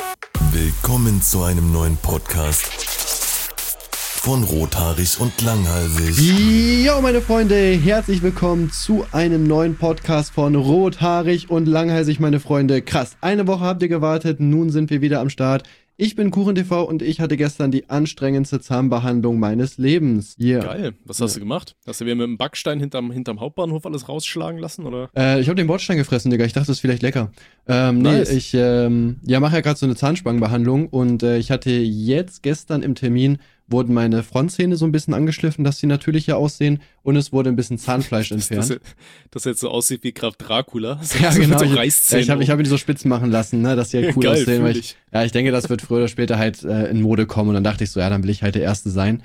Willkommen zu einem neuen Podcast von Rothaarig und Langhalsig. Jo, meine Freunde, herzlich willkommen zu einem neuen Podcast von Rothaarig und Langhalsig, meine Freunde. Krass, eine Woche habt ihr gewartet, nun sind wir wieder am Start. Ich bin KuchenTV und ich hatte gestern die anstrengendste Zahnbehandlung meines Lebens. Yeah. Geil, was hast du gemacht? Hast du wieder mit dem Backstein hinterm Hauptbahnhof alles rausschlagen lassen, oder? Ich habe den Bordstein gefressen, Digga, ich dachte, das ist vielleicht lecker. Nice. Nee, ich mache ja gerade so eine Zahnspangenbehandlung und ich hatte jetzt gestern im Termin, wurden meine Frontzähne so ein bisschen angeschliffen, dass sie natürlicher aussehen und es wurde ein bisschen Zahnfleisch entfernt. Das jetzt so aussieht wie Graf Dracula. Ja, genau. So Ich hab ihn so spitz machen lassen, ne, dass die halt cool Geil, aussehen. Weil ich denke, das wird früher oder später halt in Mode kommen und dann dachte ich so, ja, dann will ich halt der Erste sein.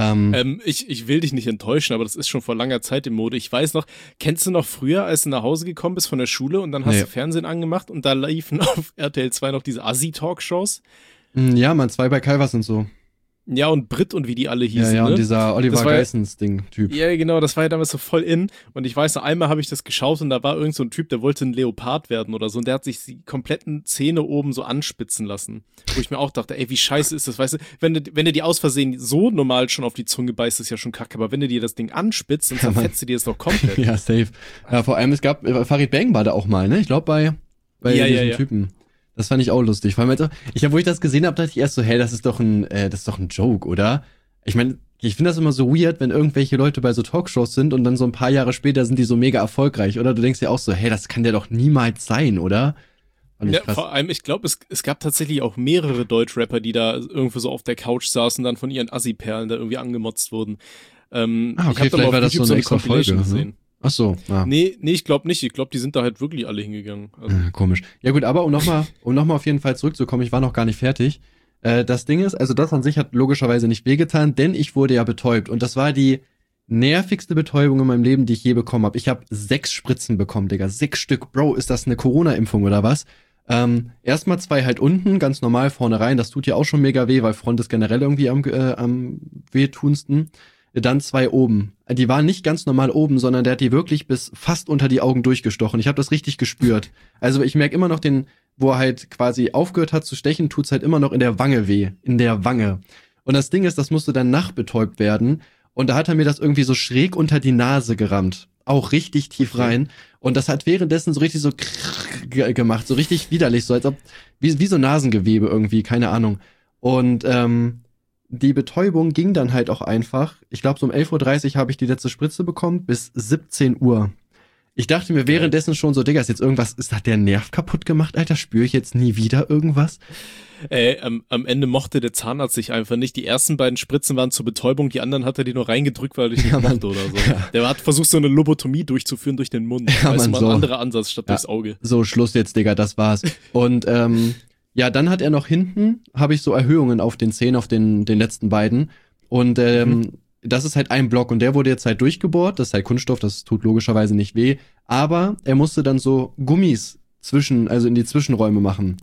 Ich will dich nicht enttäuschen, aber das ist schon vor langer Zeit in Mode. Ich weiß noch, kennst du noch früher, als du nach Hause gekommen bist von der Schule und dann hast du Fernsehen angemacht und da liefen auf RTL 2 noch diese Assi-Talkshows? Ja, man, 2 bei Calvas und so. Ja, und Brit und wie die alle hießen. Ja, ne? und dieser Oliver Geissens-Ding-Typ. Ja, genau, das war ja damals so voll in. Und ich weiß noch, einmal habe ich das geschaut und da war irgend so ein Typ, der wollte ein Leopard werden oder so. Und der hat sich die kompletten Zähne oben so anspitzen lassen. Wo ich mir auch dachte, ey, wie scheiße ist das, weißt du? Wenn du die aus Versehen so normal schon auf die Zunge beißt, ist ja schon kacke. Aber wenn du dir das Ding anspitzt, dann zerfetzt du dir das doch komplett. Ja, safe. Ja, vor allem, es gab, Farid Bang war da auch mal, ne? Ich glaube bei diesem Typen. Das fand ich auch lustig. Vor allem, wo ich das gesehen habe, dachte ich erst so, hey, das ist doch ein Joke, oder? Ich meine, ich finde das immer so weird, wenn irgendwelche Leute bei so Talkshows sind und dann so ein paar Jahre später sind die so mega erfolgreich, oder? Du denkst dir auch so, hey, das kann der doch niemals sein, oder? Ja, vor allem, ich glaube, es gab tatsächlich auch mehrere Deutschrapper, die da irgendwo so auf der Couch saßen und dann von ihren Assi-Perlen da irgendwie angemotzt wurden. Okay, vielleicht war das so eine extra Folge gesehen. Ach so, ja. Nee, ich glaube nicht. Ich glaube, die sind da halt wirklich alle hingegangen. Also. Komisch. Ja gut, aber um nochmal auf jeden Fall zurückzukommen, ich war noch gar nicht fertig. Das Ding ist, also das an sich hat logischerweise nicht wehgetan, denn ich wurde ja betäubt. Und das war die nervigste Betäubung in meinem Leben, die ich je bekommen habe. Ich habe 6 Spritzen bekommen, Digga. 6 Stück. Bro, ist das eine Corona-Impfung oder was? Erstmal 2 halt unten, ganz normal vorne rein. Das tut ja auch schon mega weh, weil Front ist generell irgendwie am wehtunsten. Dann 2 oben. Die waren nicht ganz normal oben, sondern der hat die wirklich bis fast unter die Augen durchgestochen. Ich habe das richtig gespürt. Also ich merke immer noch wo er halt quasi aufgehört hat zu stechen, tut's halt immer noch in der Wange weh. In der Wange. Und das Ding ist, das musste dann nachbetäubt werden. Und da hat er mir das irgendwie so schräg unter die Nase gerammt. Auch richtig tief rein. Und das hat währenddessen so richtig so gemacht. So richtig widerlich. So als ob, wie so Nasengewebe irgendwie. Keine Ahnung. Und, die Betäubung ging dann halt auch einfach. Ich glaube, so um 11:30 Uhr habe ich die letzte Spritze bekommen, bis 17 Uhr. Ich dachte mir währenddessen schon so, Digga, ist jetzt irgendwas, hat der Nerv kaputt gemacht, Alter? Spüre ich jetzt nie wieder irgendwas? Am Ende mochte der Zahnarzt sich einfach nicht. Die ersten beiden Spritzen waren zur Betäubung, die anderen hat er dir nur reingedrückt, weil er dich nicht mochte oder so. Ja. Der hat versucht, so eine Lobotomie durchzuführen durch den Mund. Ja, weißt du, mal so. ein anderer Ansatz statt durchs Auge. So, Schluss jetzt, Digga, das war's. Und, ja, dann hat er noch hinten, habe ich so Erhöhungen auf den Zähnen, auf den letzten beiden. Und das ist halt ein Block und der wurde jetzt halt durchgebohrt. Das ist halt Kunststoff, das tut logischerweise nicht weh. Aber er musste dann so Gummis in die Zwischenräume machen.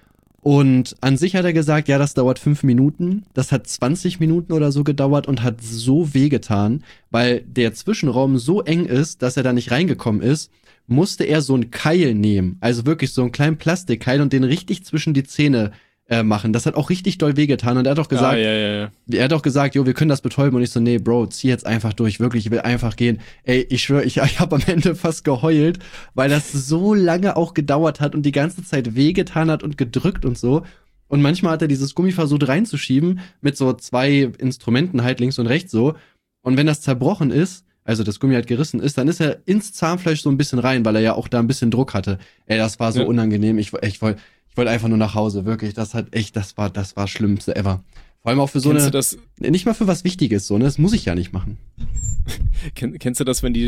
Und an sich hat er gesagt, ja, das dauert 5 Minuten. Das hat 20 Minuten oder so gedauert und hat so wehgetan, weil der Zwischenraum so eng ist, dass er da nicht reingekommen ist. Musste er so einen Keil nehmen, also wirklich so einen kleinen Plastikkeil und den richtig zwischen die Zähne machen. Das hat auch richtig doll wehgetan und er hat auch gesagt, er hat auch gesagt, jo, wir können das betäuben und ich so, nee, Bro, zieh jetzt einfach durch, wirklich, ich will einfach gehen. Ey, ich schwöre, ich habe am Ende fast geheult, weil das so lange auch gedauert hat und die ganze Zeit wehgetan hat und gedrückt und so. Und manchmal hat er dieses Gummi versucht reinzuschieben mit so 2 Instrumenten halt links und rechts so. Und wenn das zerbrochen ist, also das Gummi halt gerissen ist, dann ist er ins Zahnfleisch so ein bisschen rein, weil er ja auch da ein bisschen Druck hatte. Ey, das war so unangenehm. Ich wollte einfach nur nach Hause, wirklich. Das war das Schlimmste ever. Vor allem auch für so nicht mal für was Wichtiges, so, ne? Das muss ich ja nicht machen. Kennst du das, wenn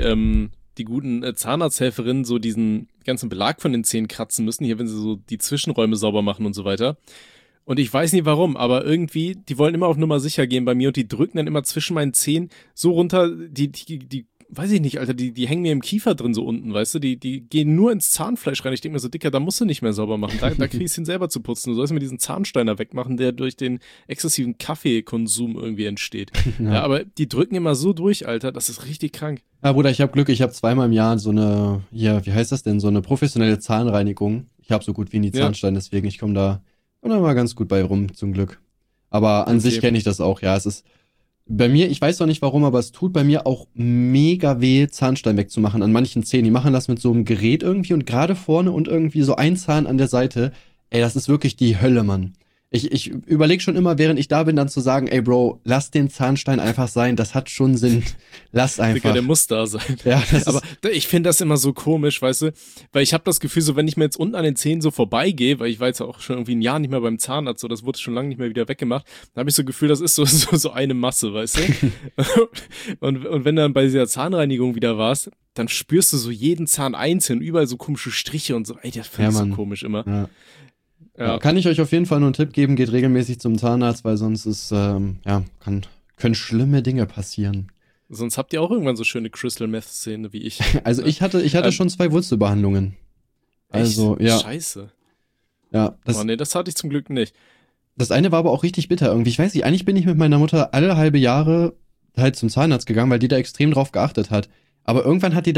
die guten Zahnarzthelferinnen so diesen ganzen Belag von den Zähnen kratzen müssen, hier, wenn sie so die Zwischenräume sauber machen und so weiter? Und ich weiß nicht warum, aber irgendwie, die wollen immer auf Nummer sicher gehen bei mir und die drücken dann immer zwischen meinen Zähnen so runter, die weiß ich nicht, Alter, die hängen mir im Kiefer drin so unten, weißt du, die gehen nur ins Zahnfleisch rein. Ich denke mir so, Dicker, da musst du nicht mehr sauber machen, da krieg ich's hin selber zu putzen. Du sollst mir diesen Zahnsteiner wegmachen, der durch den exzessiven Kaffeekonsum irgendwie entsteht. Ja, aber die drücken immer so durch, Alter, das ist richtig krank. Ja, Bruder, ich habe Glück, ich habe 2-mal im Jahr so eine, wie heißt das denn, so eine professionelle Zahnreinigung. Ich habe so gut wie nie Zahnstein, deswegen ich komme da kommt da mal ganz gut bei rum, zum Glück. Aber an sich kenne ich das auch, ja. Es ist bei mir, ich weiß noch nicht warum, aber es tut bei mir auch mega weh, Zahnstein wegzumachen an manchen Zähnen. Die machen das mit so einem Gerät irgendwie und gerade vorne und irgendwie so ein Zahn an der Seite. Ey, das ist wirklich die Hölle, Mann. Ich überlege schon immer, während ich da bin, dann zu sagen, ey Bro, lass den Zahnstein einfach sein, das hat schon Sinn. Lass einfach. Digga, der muss da sein. Ja, aber ich finde das immer so komisch, weißt du, weil ich habe das Gefühl, so wenn ich mir jetzt unten an den Zähnen so vorbeigehe, weil ich war jetzt auch schon irgendwie ein Jahr nicht mehr beim Zahnarzt, so das wurde schon lange nicht mehr wieder weggemacht, dann habe ich so ein Gefühl, das ist so eine Masse, weißt du. und wenn du dann bei dieser Zahnreinigung wieder warst, dann spürst du so jeden Zahn einzeln, überall so komische Striche und so, ey, das finde ich so komisch immer. Ja. Ja. Kann ich euch auf jeden Fall nur einen Tipp geben, geht regelmäßig zum Zahnarzt, weil sonst ist, können schlimme Dinge passieren. Sonst habt ihr auch irgendwann so schöne Crystal Meth Szene wie ich. Also ich hatte schon 2 Wurzelbehandlungen. Also, echt? ja. Scheiße. Ja, nee, das hatte ich zum Glück nicht. Das eine war aber auch richtig bitter irgendwie. Ich weiß nicht, eigentlich bin ich mit meiner Mutter alle halbe Jahre halt zum Zahnarzt gegangen, weil die da extrem drauf geachtet hat. Aber irgendwann haben wir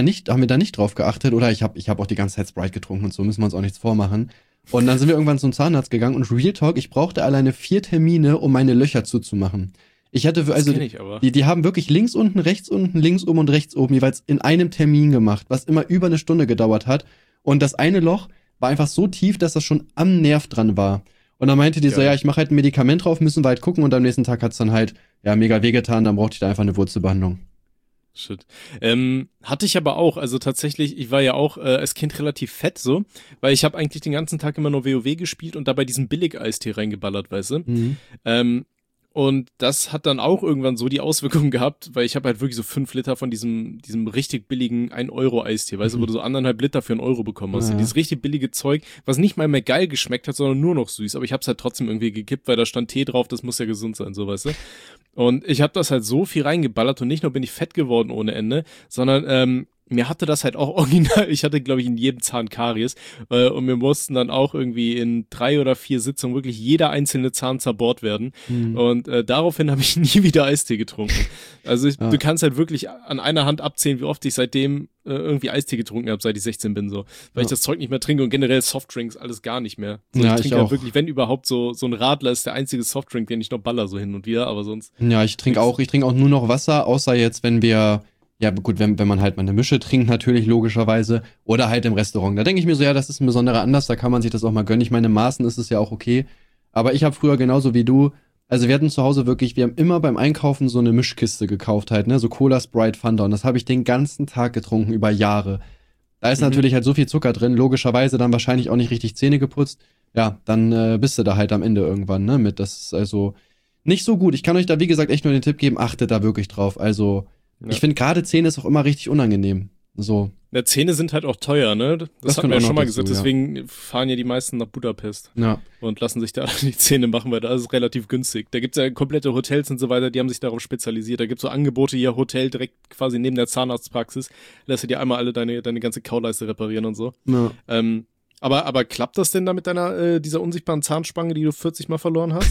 da nicht drauf geachtet, oder ich hab auch die ganze Zeit Sprite getrunken und so, müssen wir uns auch nichts vormachen. Und dann sind wir irgendwann zum Zahnarzt gegangen und Real Talk, ich brauchte alleine 4 Termine, um meine Löcher zuzumachen. Ich hatte, also, die haben wirklich links unten, links oben und rechts oben jeweils in einem Termin gemacht, was immer über eine Stunde gedauert hat. Und das eine Loch war einfach so tief, dass das schon am Nerv dran war. Und dann meinte die so, ja, ich mache halt ein Medikament drauf, müssen wir halt gucken. Und am nächsten Tag hat's dann halt, ja, mega wehgetan, dann brauchte ich da einfach eine Wurzelbehandlung. Shit. Hatte ich aber auch, also tatsächlich, ich war ja auch als Kind relativ fett so, weil ich habe eigentlich den ganzen Tag immer nur WoW gespielt und dabei diesen Billig-Eistee reingeballert, weißt du? Mhm. Und das hat dann auch irgendwann so die Auswirkungen gehabt, weil ich habe halt wirklich so 5 Liter von diesem richtig billigen 1-Euro-Eistee, weißt du, wo du so 1,5 Liter für 1 Euro bekommen hast. Ja. Dieses richtig billige Zeug, was nicht mal mehr geil geschmeckt hat, sondern nur noch süß. Aber ich habe es halt trotzdem irgendwie gekippt, weil da stand Tee drauf, das muss ja gesund sein, so, weißt du. Und ich habe das halt so viel reingeballert und nicht nur bin ich fett geworden ohne Ende, sondern mir hatte das halt auch original, ich hatte, glaube ich, in jedem Zahn Karies und wir mussten dann auch irgendwie in 3 oder 4 Sitzungen wirklich jeder einzelne Zahn zerbohrt werden und daraufhin habe ich nie wieder Eistee getrunken. Also du kannst halt wirklich an einer Hand abzählen, wie oft ich seitdem irgendwie Eistee getrunken habe, seit ich 16 bin, so. Weil ich das Zeug nicht mehr trinke und generell Softdrinks, alles gar nicht mehr. So, ich trinke halt wirklich, wenn überhaupt, so ein Radler ist der einzige Softdrink, den ich noch baller so hin und wieder, aber sonst. Ja, ich trinke auch nur noch Wasser, außer jetzt, wenn wir, ja gut, wenn man halt mal eine Mische trinkt, natürlich logischerweise, oder halt im Restaurant. Da denke ich mir so, ja, das ist ein besonderer Anlass, da kann man sich das auch mal gönnen. Ich meine, in Maßen ist es ja auch okay. Aber ich habe früher genauso wie du, also wir hatten zu Hause wirklich, wir haben immer beim Einkaufen so eine Mischkiste gekauft halt, ne, so Cola, Sprite, Fanta, und das habe ich den ganzen Tag getrunken, über Jahre. Da ist natürlich halt so viel Zucker drin, logischerweise dann wahrscheinlich auch nicht richtig Zähne geputzt. Ja, dann bist du da halt am Ende irgendwann, ne, mit. Das ist also nicht so gut. Ich kann euch da, wie gesagt, echt nur den Tipp geben, achtet da wirklich drauf. Also, ich finde gerade Zähne ist auch immer richtig unangenehm. So. Ja, Zähne sind halt auch teuer, ne? Das hatten wir ja schon mal gesagt, deswegen fahren ja die meisten nach Budapest und lassen sich da die Zähne machen, weil da ist es relativ günstig. Da gibt's ja komplette Hotels und so weiter, die haben sich darauf spezialisiert. Da gibt's so Angebote, hier Hotel direkt quasi neben der Zahnarztpraxis, lässt du dir einmal alle deine ganze Kauleiste reparieren und so. Ja. Aber klappt das denn da mit dieser unsichtbaren Zahnspange, die du 40 Mal verloren hast?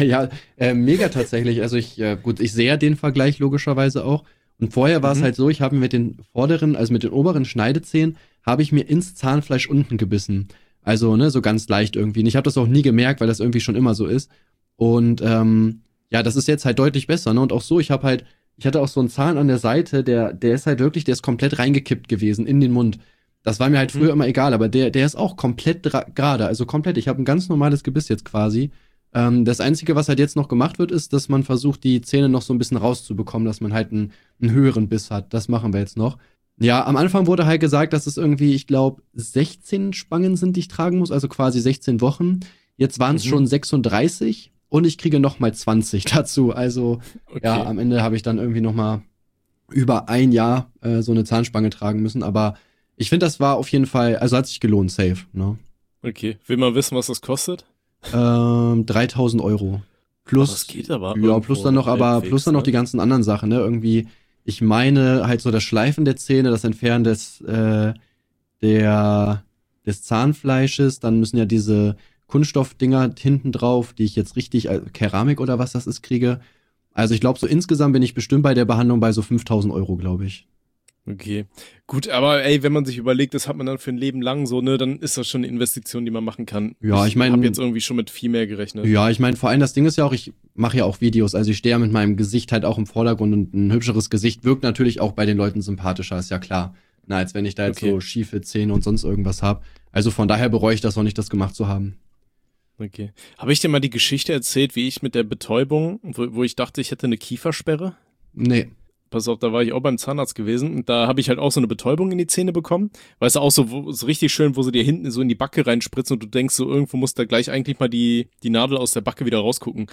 Mega tatsächlich. Also ich sehe ja den Vergleich logischerweise auch. Und vorher war es halt so, ich habe mit den vorderen, also mit den oberen Schneidezähnen, habe ich mir ins Zahnfleisch unten gebissen. Also, ne, so ganz leicht irgendwie. Und ich habe das auch nie gemerkt, weil das irgendwie schon immer so ist. Und das ist jetzt halt deutlich besser, ne? Und auch so, ich hatte auch so einen Zahn an der Seite, der ist halt wirklich, der ist komplett reingekippt gewesen in den Mund. Das war mir halt früher immer egal, aber der ist auch komplett gerade, also komplett. Ich habe ein ganz normales Gebiss jetzt quasi. Das Einzige, was halt jetzt noch gemacht wird, ist, dass man versucht, die Zähne noch so ein bisschen rauszubekommen, dass man halt einen höheren Biss hat. Das machen wir jetzt noch. Ja, am Anfang wurde halt gesagt, dass es irgendwie, ich glaube, 16 Spangen sind, die ich tragen muss, also quasi 16 Wochen. Jetzt waren es schon 36 und ich kriege noch mal 20 dazu. Also ja, am Ende habe ich dann irgendwie noch mal über ein Jahr so eine Zahnspange tragen müssen. Aber ich finde, das war auf jeden Fall, also hat sich gelohnt, safe. Ne? Okay, will man wissen, was das kostet? 3.000 Euro. Plus, das geht aber. Ja, plus dann noch die ganzen anderen Sachen, ne? Irgendwie, ich meine, halt so das Schleifen der Zähne, das Entfernen des Zahnfleisches, dann müssen ja diese Kunststoffdinger hinten drauf, die ich jetzt richtig, Keramik oder was das ist, kriege. Also ich glaube, so insgesamt bin ich bestimmt bei der Behandlung bei so 5.000 Euro, glaube ich. Okay. Gut, aber ey, wenn man sich überlegt, das hat man dann für ein Leben lang so, ne, dann ist das schon eine Investition, die man machen kann. Ja, ich meine, habe jetzt irgendwie schon mit viel mehr gerechnet. Ja, ich meine, vor allem das Ding ist ja auch, ich mache ja auch Videos, also ich stehe ja mit meinem Gesicht halt auch im Vordergrund und ein hübscheres Gesicht wirkt natürlich auch bei den Leuten sympathischer, ist ja klar. Na, als wenn ich da jetzt so schiefe Zähne und sonst irgendwas habe. Also von daher bereue ich das auch nicht, das gemacht zu haben. Okay. Habe ich dir mal die Geschichte erzählt, wie ich mit der Betäubung, wo ich dachte, ich hätte eine Kiefersperre? Nee. Pass auf, da war ich auch beim Zahnarzt gewesen und da habe ich halt auch so eine Betäubung in die Zähne bekommen. Weißt du, auch so richtig schön, wo sie dir hinten so in die Backe reinspritzen und du denkst so, irgendwo muss da gleich eigentlich mal die Nadel aus der Backe wieder rausgucken.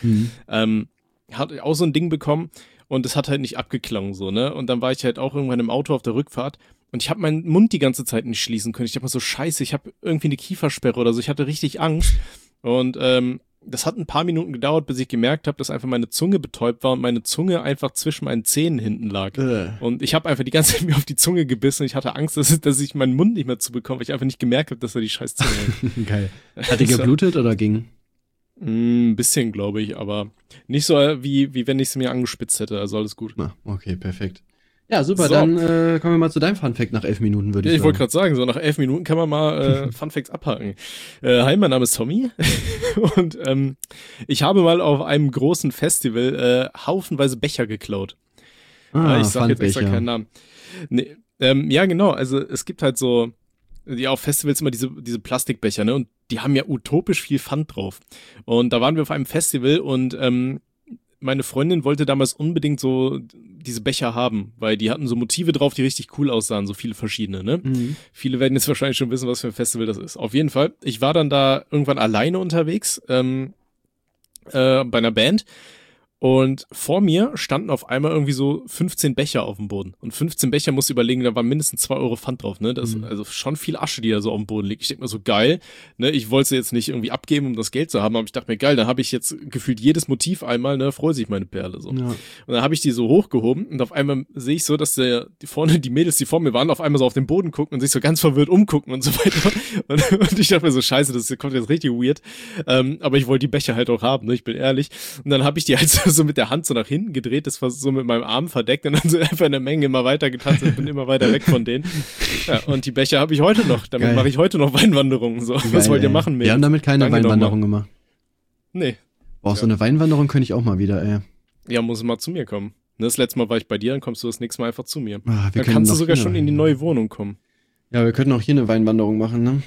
Hat auch so ein Ding bekommen und es hat halt nicht abgeklungen so, ne? Und dann war ich halt auch irgendwann im Auto auf der Rückfahrt und ich habe meinen Mund die ganze Zeit nicht schließen können. Ich dachte mal so, scheiße, ich habe irgendwie eine Kiefersperre oder so. Ich hatte richtig Angst und das hat ein paar Minuten gedauert, bis ich gemerkt habe, dass einfach meine Zunge betäubt war und meine Zunge einfach zwischen meinen Zähnen hinten lag. Und ich habe einfach die ganze Zeit mir auf die Zunge gebissen und ich hatte Angst, dass ich meinen Mund nicht mehr zubekomme, weil ich einfach nicht gemerkt habe, dass da die scheiß Zunge hängt. Geil. Hat die geblutet oder ging? Ein bisschen, glaube ich, aber nicht so, wie wenn ich es mir angespitzt hätte, also alles gut. Na, okay, perfekt. Ja, super, So. dann kommen wir mal zu deinem Funfact nach 11 Minuten, würde ich Ich sagen. wollte gerade sagen, so nach 11 Minuten kann man mal Funfacts abhaken. Hi, mein Name ist Tommy und ich habe mal auf einem großen Festival haufenweise Becher geklaut. Ich sag jetzt extra keinen Namen. Nee, ja, genau, also es gibt halt so, ja, auf Festivals immer diese Plastikbecher, ne, und die haben ja utopisch viel Pfand drauf. Und da waren wir auf einem Festival und meine Freundin wollte damals unbedingt so diese Becher haben, weil die hatten so Motive drauf, die richtig cool aussahen, so viele verschiedene, ne? Viele werden jetzt wahrscheinlich schon wissen, was für ein Festival das ist. Auf jeden Fall, ich war dann da irgendwann alleine unterwegs, bei einer Band. Und vor mir standen auf einmal irgendwie so 15 Becher auf dem Boden. Und 15 Becher, musst du überlegen, da war mindestens 2 Euro Pfand drauf, ne? Das ist also schon viel Asche, die da so auf dem Boden liegt. Ich denke mir so, geil, ne? Ich wollte sie jetzt nicht irgendwie abgeben, um das Geld zu haben, aber ich dachte mir, geil, dann habe ich jetzt gefühlt jedes Motiv einmal, ne? Freut sich meine Perle so. Ja. Und dann habe ich die so hochgehoben und auf einmal sehe ich so, dass die Mädels, die vor mir waren, auf einmal so auf den Boden gucken und sich so ganz verwirrt umgucken und so weiter. Und ich dachte mir so, scheiße, das kommt jetzt richtig weird. Aber ich wollte die Becher halt auch haben, ne? Ich bin ehrlich. Und dann habe ich die halt so mit der Hand so nach hinten gedreht, das war so mit meinem Arm verdeckt und dann so einfach in der Menge immer weiter getanzt und bin immer weiter weg von denen. Ja, und die Becher habe ich heute noch. Damit mache ich heute noch Weinwanderungen. So. Geil, was wollt ihr machen? Wir haben damit keine Weinwanderung gemacht. Nee. Boah, so eine Weinwanderung könnte ich auch mal wieder, ey. Ja, muss mal zu mir kommen. Das letzte Mal war ich bei dir, dann kommst du das nächste Mal einfach zu mir. Dann kannst du sogar schon in die neue Wohnung kommen. Ja, wir könnten auch hier eine Weinwanderung machen, ne?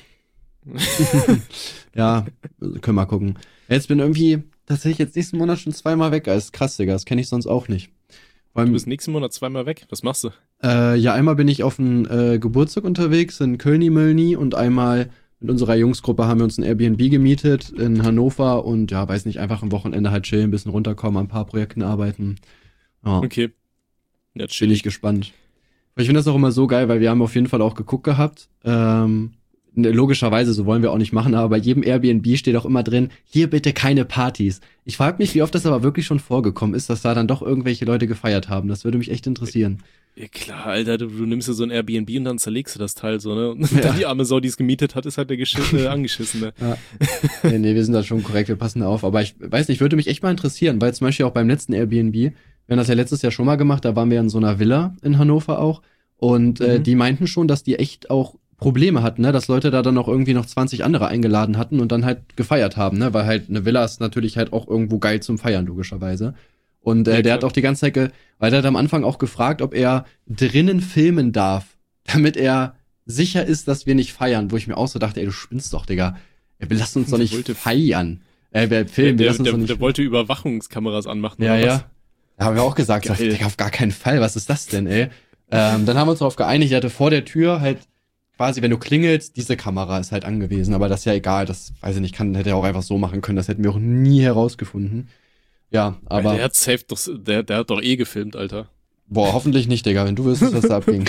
Ja, können wir mal gucken. Jetzt bin irgendwie tatsächlich jetzt nächsten Monat schon 2-mal weg. Das ist krass, Digga. Das kenne ich sonst auch nicht. Du bist nächsten Monat 2-mal weg? Was machst du? Ja, einmal bin ich auf einen Geburtstag unterwegs in Kölni-Mölni und einmal mit unserer Jungsgruppe haben wir uns ein Airbnb gemietet in Hannover und ja, weiß nicht, einfach am Wochenende halt chillen, ein bisschen runterkommen, an ein paar Projekten arbeiten. Ja. Okay. Ja, bin ich gespannt. Ich finde das auch immer so geil, weil wir haben auf jeden Fall auch geguckt gehabt. Logischerweise, so wollen wir auch nicht machen, aber bei jedem Airbnb steht auch immer drin, hier bitte keine Partys. Ich frage mich, wie oft das aber wirklich schon vorgekommen ist, dass da dann doch irgendwelche Leute gefeiert haben. Das würde mich echt interessieren. Ja klar, Alter, du nimmst ja so ein Airbnb und dann zerlegst du das Teil so, ne? Und dann die arme Sau, die es gemietet hat, ist halt der Angeschissene. Ja. Nee, wir sind da schon korrekt, wir passen da auf. Aber ich weiß nicht, würde mich echt mal interessieren, weil zum Beispiel auch beim letzten Airbnb, wir haben das ja letztes Jahr schon mal gemacht, da waren wir in so einer Villa in Hannover auch. Und die meinten schon, dass die echt auch Probleme hatten, ne, dass Leute da dann auch irgendwie noch 20 andere eingeladen hatten und dann halt gefeiert haben, ne, weil halt eine Villa ist natürlich halt auch irgendwo geil zum Feiern, logischerweise. Und der hat auch die ganze Zeit, weil der hat am Anfang auch gefragt, ob er drinnen filmen darf, damit er sicher ist, dass wir nicht feiern, wo ich mir auch so dachte, ey, du spinnst doch, Digga. Wir lassen uns doch nicht feiern. Wir filmen, wir lassen uns doch nicht. Der wollte Überwachungskameras anmachen. Ja, ja. Da haben wir auch gesagt, so, Digga, auf gar keinen Fall, was ist das denn, ey? Dann haben wir uns darauf geeinigt, er hatte vor der Tür halt quasi, wenn du klingelst, diese Kamera ist halt angewiesen, aber das ist ja egal, das, weiß ich nicht, hätte er auch einfach so machen können, das hätten wir auch nie herausgefunden. Ja, aber... Der hat safe doch, der hat doch eh gefilmt, Alter. Boah, hoffentlich nicht, Digga, wenn du wüsstest, was da abging.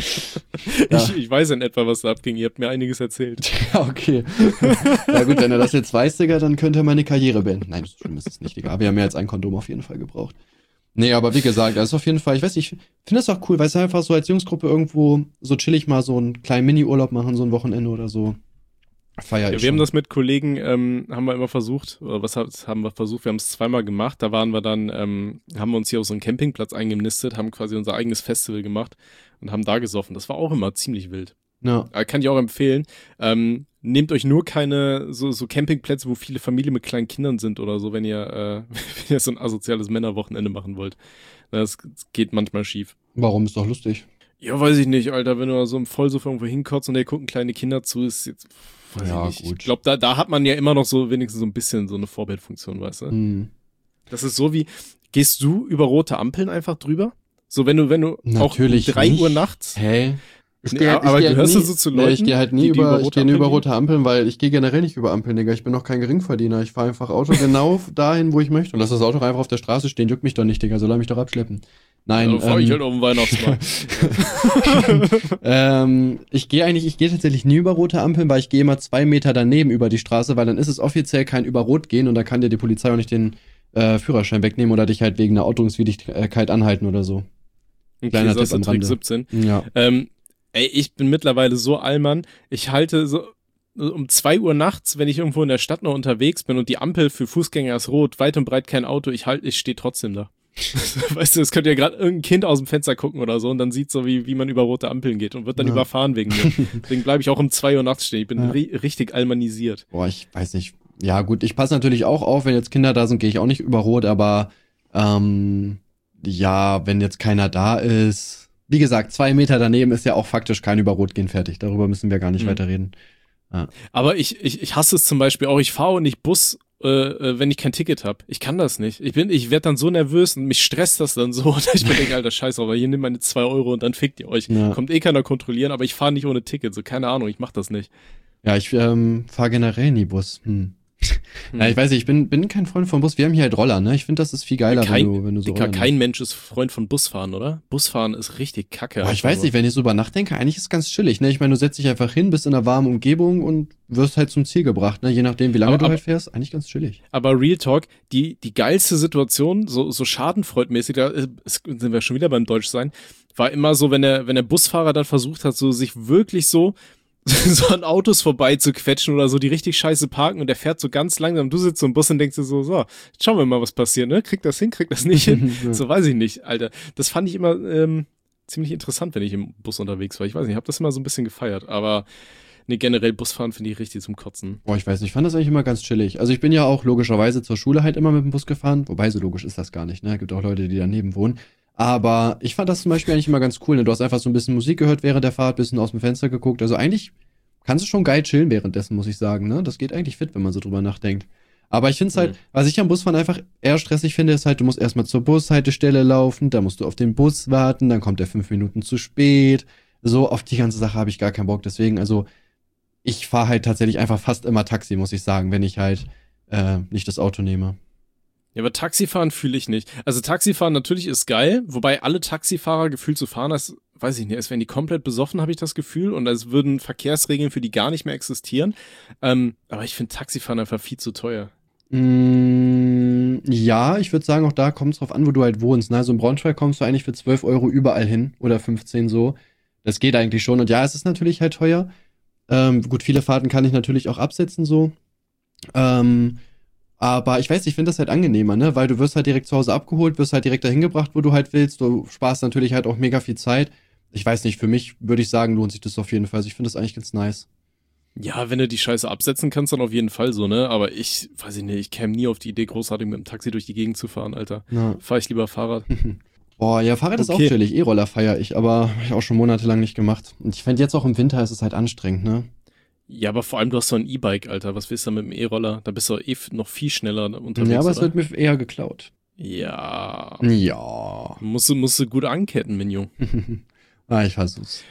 Ja. Ich weiß in etwa, was da abging, ihr habt mir einiges erzählt. Ja, okay. Ja gut, wenn er das jetzt weiß, Digga, dann könnte er meine Karriere beenden. Nein, so schlimm ist es nicht, Digga, wir haben mehr als ein Kondom auf jeden Fall gebraucht. Nee, aber wie gesagt, das ist auf jeden Fall, ich weiß nicht, ich finde das auch cool, weil es einfach so als Jungsgruppe irgendwo so chillig mal so einen kleinen Mini-Urlaub machen, so ein Wochenende oder so. Feier ich wir haben schon. das mit Kollegen, haben wir immer versucht, oder haben wir versucht, wir haben es zweimal gemacht, da waren wir dann, haben wir uns hier auf so einen Campingplatz eingenistet, haben quasi unser eigenes Festival gemacht und haben da gesoffen. Das war auch immer ziemlich wild. Ja. Kann ich auch empfehlen. Nehmt euch nur keine so Campingplätze, wo viele Familien mit kleinen Kindern sind oder so, wenn ihr, wenn ihr so ein asoziales Männerwochenende machen wollt. Das geht manchmal schief. Warum? Ist doch lustig. Ja, weiß ich nicht, Alter, wenn du da so im Vollsuff irgendwo hinkotzt und da gucken kleine Kinder zu, ist jetzt, weiß Ja, ich nicht. gut. Ich glaube, da hat man ja immer noch so wenigstens so ein bisschen so eine Vorbildfunktion, weißt du? Hm. Das ist so wie, gehst du über rote Ampeln einfach drüber? So, wenn du Natürlich auch um 3 nicht. Uhr nachts, Hey. aber gehörst du so zu Leuten, ich gehe halt nie die über rote Ampeln rote Ampeln, weil ich gehe generell nicht über Ampeln, Digga. Ich bin noch kein Geringverdiener. Ich fahre einfach Auto genau dahin, wo ich möchte. Und lass das Auto einfach auf der Straße stehen, juckt mich doch nicht, Digga. Soll er mich doch abschleppen. Nein. Ja, fahr ich halt auf den Weihnachtsmarkt. Ich gehe tatsächlich nie über rote Ampeln, weil ich gehe immer 2 Meter daneben über die Straße, weil dann ist es offiziell kein über Rot gehen und dann kann dir die Polizei auch nicht den Führerschein wegnehmen oder dich halt wegen einer Ordnungswidrigkeit anhalten oder so. Okay, Kleiner so ist Tipp am der Trick Rande. 17. Ja. Ey, ich bin mittlerweile so Allmann, ich halte so um 2 Uhr nachts, wenn ich irgendwo in der Stadt noch unterwegs bin und die Ampel für Fußgänger ist rot, weit und breit kein Auto, ich stehe trotzdem da. Weißt du, es könnte ja gerade irgendein Kind aus dem Fenster gucken oder so und dann sieht so, wie man über rote Ampeln geht und wird dann überfahren wegen mir. Deswegen bleibe ich auch um 2 Uhr nachts stehen. Ich bin richtig allmannisiert. Boah, ich weiß nicht. Ja gut, ich passe natürlich auch auf, wenn jetzt Kinder da sind, gehe ich auch nicht über Rot, aber ja, wenn jetzt keiner da ist, wie gesagt, 2 Meter daneben ist ja auch faktisch kein über Rot gehen fertig. Darüber müssen wir gar nicht weiter reden. Ja. Aber ich hasse es zum Beispiel auch, ich fahre nicht Bus, wenn ich kein Ticket habe. Ich kann das nicht. Ich werde dann so nervös und mich stresst das dann so. Und ich mir denke, Alter, scheiße, aber hier nimm meine 2 Euro und dann fickt ihr euch. Ja. Kommt eh keiner kontrollieren, aber ich fahre nicht ohne Ticket. So, keine Ahnung, ich mach das nicht. Ja, ich fahre generell nie Bus. Ja, ich weiß nicht, ich bin kein Freund von Bus. Wir haben hier halt Roller, ne? Ich finde, das ist viel geiler, wenn du so Dicker, Roller kein Mensch ist Freund von Busfahren, oder? Busfahren ist richtig kacke. Boah, ich weiß nicht, wenn ich so drüber nachdenke, eigentlich ist es ganz chillig, ne? Ich meine, du setzt dich einfach hin, bist in einer warmen Umgebung und wirst halt zum Ziel gebracht, ne? Je nachdem, wie lange du halt fährst, eigentlich ganz chillig. Aber Real Talk, die geilste Situation, so schadenfreudmäßig, da sind wir schon wieder beim Deutschsein, war immer so, wenn der Busfahrer dann versucht hat, so sich wirklich so an Autos vorbei zu quetschen oder so, die richtig scheiße parken und der fährt so ganz langsam. Du sitzt so im Bus und denkst dir so, jetzt schauen wir mal, was passiert, ne? Kriegt das hin, kriegt das nicht hin? Ja. So weiß ich nicht, Alter. Das fand ich immer ziemlich interessant, wenn ich im Bus unterwegs war. Ich weiß nicht, ich habe das immer so ein bisschen gefeiert, aber nee, generell Busfahren finde ich richtig zum Kotzen. Boah, ich weiß nicht, ich fand das eigentlich immer ganz chillig. Also ich bin ja auch logischerweise zur Schule halt immer mit dem Bus gefahren, wobei so logisch ist das gar nicht, ne? Gibt auch Leute, die daneben wohnen. Aber ich fand das zum Beispiel eigentlich immer ganz cool, ne? Du hast einfach so ein bisschen Musik gehört während der Fahrt, bisschen aus dem Fenster geguckt. Also eigentlich kannst du schon geil chillen währenddessen, muss ich sagen, ne? Das geht eigentlich fit, wenn man so drüber nachdenkt. Aber ich finde es halt, was ich am Busfahren einfach eher stressig finde, ist halt, du musst erstmal zur Bushaltestelle laufen, da musst du auf den Bus warten, dann kommt der 5 Minuten zu spät. So, auf die ganze Sache habe ich gar keinen Bock. Deswegen, also, ich fahre halt tatsächlich einfach fast immer Taxi, muss ich sagen, wenn ich halt nicht das Auto nehme. Ja, aber Taxifahren fühle ich nicht. Also Taxifahren natürlich ist geil, wobei alle Taxifahrer gefühlt zu fahren, als, weiß ich nicht, als wären die komplett besoffen, habe ich das Gefühl, und als würden Verkehrsregeln für die gar nicht mehr existieren. Aber ich finde Taxifahren einfach viel zu teuer. Ja, ich würde sagen, auch da kommt es drauf an, wo du halt wohnst. Ne? Also in Braunschweig kommst du eigentlich für 12 Euro überall hin oder 15 so. Das geht eigentlich schon. Und ja, es ist natürlich halt teuer. Gut, viele Fahrten kann ich natürlich auch absetzen so. Aber ich weiß, ich finde das halt angenehmer, ne? Weil du wirst halt direkt zu Hause abgeholt, wirst halt direkt dahin gebracht, wo du halt willst. Du sparst natürlich halt auch mega viel Zeit. Ich weiß nicht, für mich würde ich sagen, lohnt sich das auf jeden Fall. Also ich finde das eigentlich ganz nice. Ja, wenn du die Scheiße absetzen kannst, dann auf jeden Fall so, ne? Aber ich, weiß ich nicht, ich käme nie auf die Idee, großartig mit dem Taxi durch die Gegend zu fahren, Alter. Ja. Fahr ich lieber Fahrrad. Boah, ja, Fahrrad ist auch chillig. E-Roller feiere ich, aber habe ich auch schon monatelang nicht gemacht. Und ich fände jetzt auch im Winter ist es halt anstrengend, ne? Ja, aber vor allem, du hast so ein E-Bike, Alter. Was willst du mit dem E-Roller? Da bist du noch viel schneller unterwegs, Ja, aber es oder? wird mir eher geklaut. Ja. Ja. Musst du gut anketten, Mignon. Ich versuch's.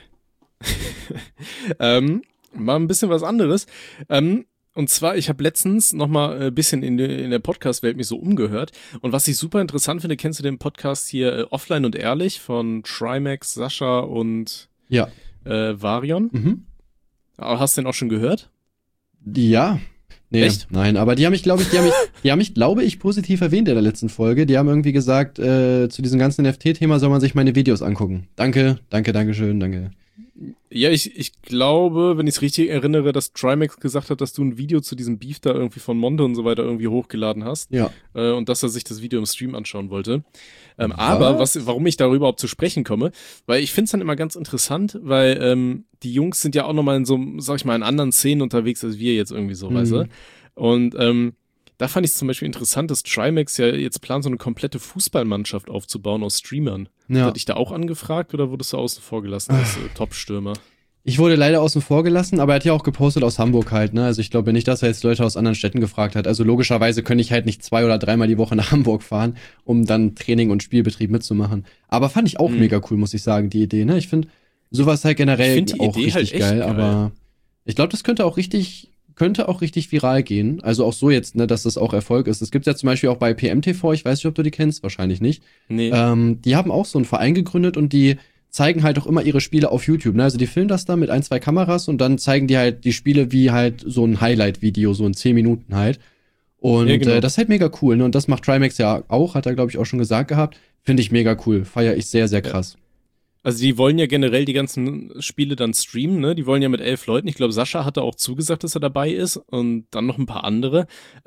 Mal ein bisschen was anderes. Und zwar, ich habe letztens noch mal ein bisschen in der Podcast-Welt mich so umgehört. Und was ich super interessant finde, kennst du den Podcast hier Offline und Ehrlich von Trimax, Sascha und Ja. Varion? Mhm. Hast du den auch schon gehört? Ja. Nee, Echt? nein, aber die haben mich, glaube ich, positiv erwähnt in der letzten Folge. Die haben irgendwie gesagt, zu diesem ganzen NFT-Thema soll man sich meine Videos angucken. Danke, danke, danke schön, danke. Ja, ich glaube, wenn ich es richtig erinnere, dass Trimax gesagt hat, dass du ein Video zu diesem Beef da irgendwie von Monde und so weiter irgendwie hochgeladen hast. Ja. Und dass er sich das Video im Stream anschauen wollte. Aber warum ich darüber überhaupt zu sprechen komme, weil ich finde es dann immer ganz interessant, weil die Jungs sind ja auch nochmal in so, sag ich mal, in anderen Szenen unterwegs als wir jetzt irgendwie so, weißt du? Und da fand ich es zum Beispiel interessant, dass Trimax ja jetzt plant, so eine komplette Fußballmannschaft aufzubauen aus Streamern. Ja. Hat dich da auch angefragt oder wurdest du außen vor gelassen als Top-Stürmer? Ich wurde leider außen vor gelassen, aber er hat ja auch gepostet aus Hamburg halt, ne? Also ich glaube nicht, dass er jetzt Leute aus anderen Städten gefragt hat. Also logischerweise könnte ich halt nicht 2 oder 3 Mal die Woche nach Hamburg fahren, um dann Training und Spielbetrieb mitzumachen. Aber fand ich auch mega cool, muss ich sagen, die Idee, ne? Ich finde sowas halt generell auch Idee richtig halt geil, aber ich glaube, das könnte auch richtig viral gehen. Also auch so jetzt, ne, dass das auch Erfolg ist. Es gibt ja zum Beispiel auch bei PMTV, ich weiß nicht, ob du die kennst, wahrscheinlich nicht. Nee. Die haben auch so einen Verein gegründet und die zeigen halt auch immer ihre Spiele auf YouTube. Ne? Also die filmen das da mit 1, 2 Kameras und dann zeigen die halt die Spiele wie halt so ein Highlight-Video, so in 10 Minuten halt. Und Ja, genau. das ist halt mega cool. Ne? Und das macht Trimax ja auch, hat er, glaube ich, auch schon gesagt gehabt. Finde ich mega cool. Feiere ich sehr, sehr krass. Also die wollen ja generell die ganzen Spiele dann streamen, ne? Die wollen ja mit 11 Leuten. Ich glaube, Sascha hatte auch zugesagt, dass er dabei ist und dann noch ein paar andere.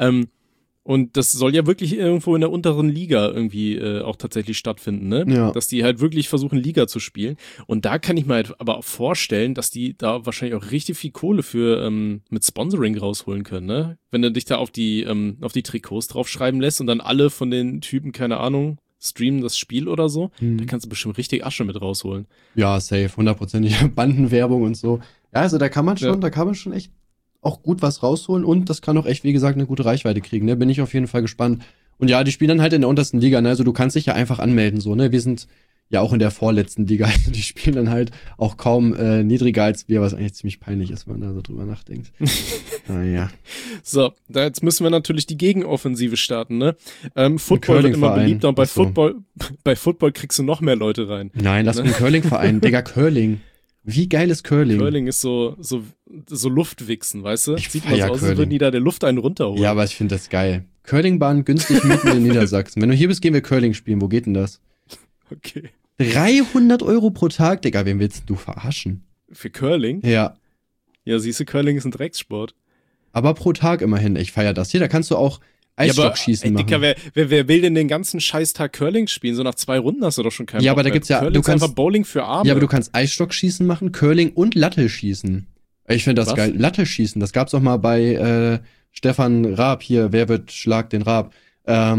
Und das soll ja wirklich irgendwo in der unteren Liga irgendwie auch tatsächlich stattfinden, ne? Ja. Dass die halt wirklich versuchen, Liga zu spielen. Und da kann ich mir halt aber auch vorstellen, dass die da wahrscheinlich auch richtig viel Kohle für mit Sponsoring rausholen können, ne? Wenn du dich da auf die Trikots draufschreiben lässt und dann alle von den Typen, keine Ahnung, streamen das Spiel oder so, da kannst du bestimmt richtig Asche mit rausholen. Ja, safe, 100%. Bandenwerbung und so. Ja, also da kann man schon echt auch gut was rausholen und das kann auch echt, wie gesagt, eine gute Reichweite kriegen, ne? Bin ich auf jeden Fall gespannt. Und ja, die spielen dann halt in der untersten Liga, ne? Also du kannst dich ja einfach anmelden, so, ne? Wir sind ja auch in der vorletzten Liga, also die spielen dann halt auch kaum niedriger als wir, was eigentlich ziemlich peinlich ist, wenn man da so drüber nachdenkt. Naja. So, jetzt müssen wir natürlich die Gegenoffensive starten, ne? Football wird immer beliebter und bei Football kriegst du noch mehr Leute rein. Nein, lass einen Curling-Verein. Digga, Curling. Wie geil ist Curling? Curling ist so Luftwichsen, weißt du? Ich Sieht man so aus, als Curling. würden die da der Luft einen runterholen. Ja, aber ich finde das geil. Curlingbahn günstig mitten in Niedersachsen. Wenn du hier bist, gehen wir Curling spielen. Wo geht denn das? Okay. 300 € pro Tag, Digga. Wen willst du verarschen? Für Curling? Ja. Ja, siehst du, Curling ist ein Dreckssport. Aber pro Tag immerhin. Ich feier das. Hier, da kannst du auch Eisstockschießen machen. Dicker, wer will denn den ganzen Scheißtag Curling spielen? So nach 2 Runden hast du doch schon keinen Ja, Bock aber da mehr. gibt's ja, Curling du ist kannst einfach Bowling für Arme. Ja, aber du kannst Eisstockschießen machen, Curling und Latte-Schießen. Ich finde das Was? geil. Latte-Schießen, das gab's auch mal bei Stefan Raab hier. Wer wird Schlag den Raab? Ja,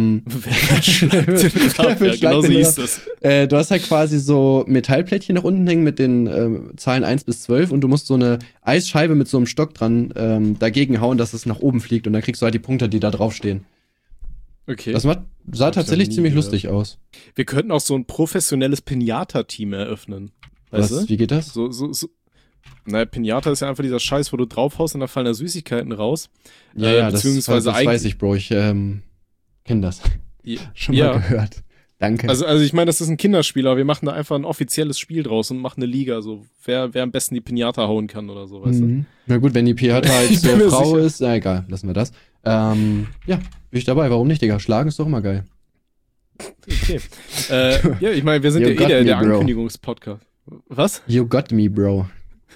genau so hieß das. Du hast halt quasi so Metallplättchen nach unten hängen mit den Zahlen 1 bis 12 und du musst so eine Eisscheibe mit so einem Stock dran dagegen hauen, dass es nach oben fliegt und dann kriegst du halt die Punkte, die da draufstehen. Okay. Das sah tatsächlich ziemlich lustig aus. Wir könnten auch so ein professionelles Pinata-Team eröffnen. Weißt du? Wie geht das? So. Naja, Pinata ist ja einfach dieser Scheiß, wo du draufhaust und da fallen da Süßigkeiten raus. Ja, das beziehungsweise weiß ich, Bro. Ich kenne das. Schon mal gehört. Danke. Also ich meine, das ist ein Kinderspiel, aber wir machen da einfach ein offizies Spiel draus und machen eine Liga, so wer am besten die Pinata hauen kann oder so, weißt du? Na gut, wenn die Pinata halt Ich bin zur mir Frau sicher. ist, egal, lassen wir das. Ja, bin ich dabei, warum nicht, Digga? Schlagen ist doch immer geil. Okay. Ja, ich meine, wir sind You ja got der me, bro. Ankündigungspodcast. Was? You got me, bro.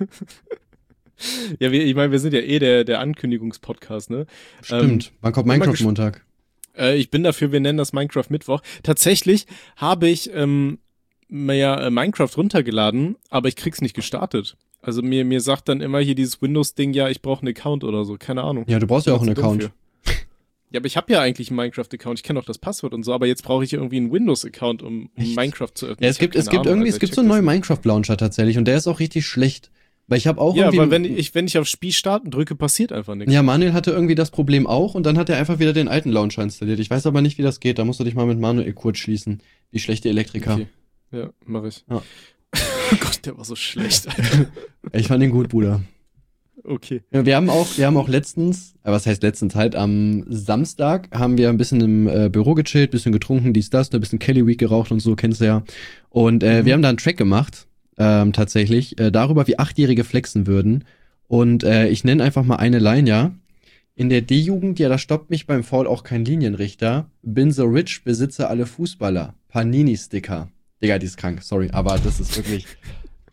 Ja, ich meine, wir sind ja der Ankündigungspodcast, ne? Stimmt. Wann kommt Minecraft Montag? Ich bin dafür, wir nennen das Minecraft Mittwoch. Tatsächlich habe ich Minecraft runtergeladen, aber ich krieg's nicht gestartet. Also mir sagt dann immer hier dieses Windows-Ding, ja, ich brauche einen Account oder so, keine Ahnung. Ja, du brauchst ja auch einen Bin zu dumm Account. für. Ja, aber ich habe ja eigentlich einen Minecraft-Account, ich kenne auch das Passwort und so, aber jetzt brauche ich irgendwie einen Windows-Account, um Minecraft zu öffnen. Ja, es gibt so einen neuen Minecraft-Launcher tatsächlich und der ist auch richtig schlecht. Weil ich habe auch Ja, irgendwie... weil wenn ich auf Spiel starten drücke, passiert einfach nichts. Ja, Manuel hatte irgendwie das Problem auch und dann hat er einfach wieder den alten Launcher installiert. Ich weiß aber nicht, wie das geht. Da musst du dich mal mit Manuel kurz schließen. Wie schlechte Elektriker. Okay. Ja, mach ich. Ja. Oh Gott, der war so schlecht, Alter. Ich fand den gut, Bruder. Okay. Ja, wir haben auch letztens, was heißt letztens halt, am Samstag haben wir ein bisschen im Büro gechillt, bisschen getrunken, dies, das, ein bisschen Kelly Week geraucht und so, kennst du ja. Und wir haben da einen Track gemacht, tatsächlich, darüber, wie 8-Jährige flexen würden. Und ich nenne einfach mal eine Line, ja. In der D-Jugend, ja, da stoppt mich beim Foul auch kein Linienrichter. Bin so rich, besitze alle Fußballer. Panini-Sticker. Digga, die ist krank, sorry, aber das ist wirklich...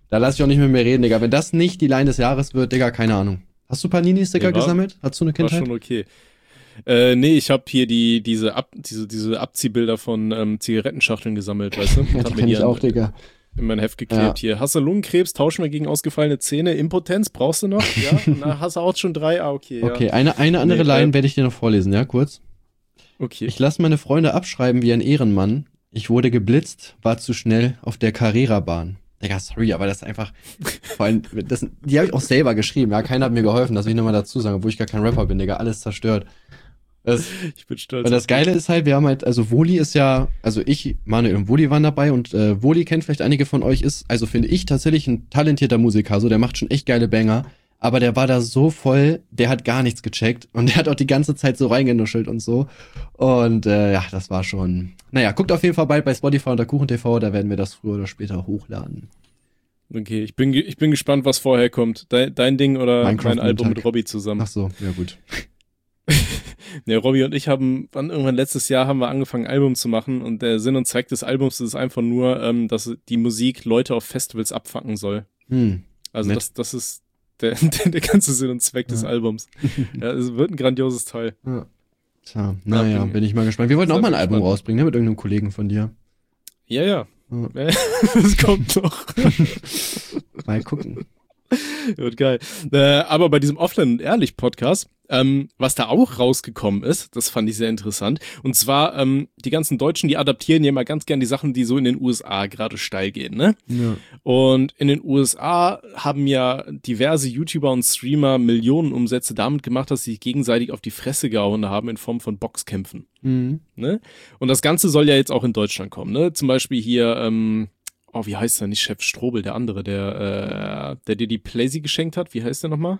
Da lass ich auch nicht mit mir reden, Digga. Wenn das nicht die Line des Jahres wird, Digga, keine Ahnung. Hast du Panini-Sticker gesammelt? Hast du eine Kindheit? War schon okay. Nee, ich habe hier diese Abziehbilder von Zigarettenschachteln gesammelt, weißt du? Ja, die kann ich auch, Digga. In mein Heft geklebt hier. Hast du Lungenkrebs? Tauschen wir gegen ausgefallene Zähne. Impotenz brauchst du noch? Ja. Na, hast du auch schon 3? Ah, okay. Ja. Okay, eine andere Line werde ich dir noch vorlesen, ja, kurz. Okay. Ich lasse meine Freunde abschreiben wie ein Ehrenmann. Ich wurde geblitzt, war zu schnell auf der Carrera-Bahn. Digga, sorry, aber das ist einfach, vor allem, die habe ich auch selber geschrieben, ja, keiner hat mir geholfen, das will ich nochmal dazu sagen, obwohl ich gar kein Rapper bin, Digga, alles zerstört. Ich bin stolz. Weil das Geile ist halt, wir haben halt, also Woli ist ja, also ich, Manuel und Woli waren dabei und Woli kennt vielleicht einige von euch, ist, also finde ich tatsächlich ein talentierter Musiker, so der macht schon echt geile Banger, aber der war da so voll, der hat gar nichts gecheckt und der hat auch die ganze Zeit so reingenuschelt und so und ja, das war schon, naja, guckt auf jeden Fall bald bei Spotify unter KuchenTV, da werden wir das früher oder später hochladen. Okay, ich bin gespannt, was vorher kommt, dein Ding oder mein Album mit Robby zusammen. Ach so, ja gut. Ja, Robby und ich haben, irgendwann letztes Jahr haben wir angefangen, ein Album zu machen und der Sinn und Zweck des Albums ist einfach nur, dass die Musik Leute auf Festivals abfacken soll. Also das ist der ganze Sinn und Zweck des Albums. Ja, es wird ein grandioses Teil. Ja. Tja, naja, bin ich mal gespannt. Wir wollten auch mal ein Album rausbringen, ne, mit irgendeinem Kollegen von dir. Ja. Das kommt doch. Mal gucken. Wird geil. Aber bei diesem Offline und Ehrlich Podcast, was da auch rausgekommen ist, das fand ich sehr interessant. Und zwar, die ganzen Deutschen, die adaptieren ja immer ganz gern die Sachen, die so in den USA gerade steil gehen, ne? Ja. Und in den USA haben ja diverse YouTuber und Streamer Millionenumsätze damit gemacht, dass sie sich gegenseitig auf die Fresse gehauen haben in Form von Boxkämpfen. Mhm. Ne? Und das Ganze soll ja jetzt auch in Deutschland kommen, ne? Zum Beispiel hier, wie heißt der? Nicht Chef Strobel, der andere, der dir die Playsee geschenkt hat. Wie heißt der nochmal?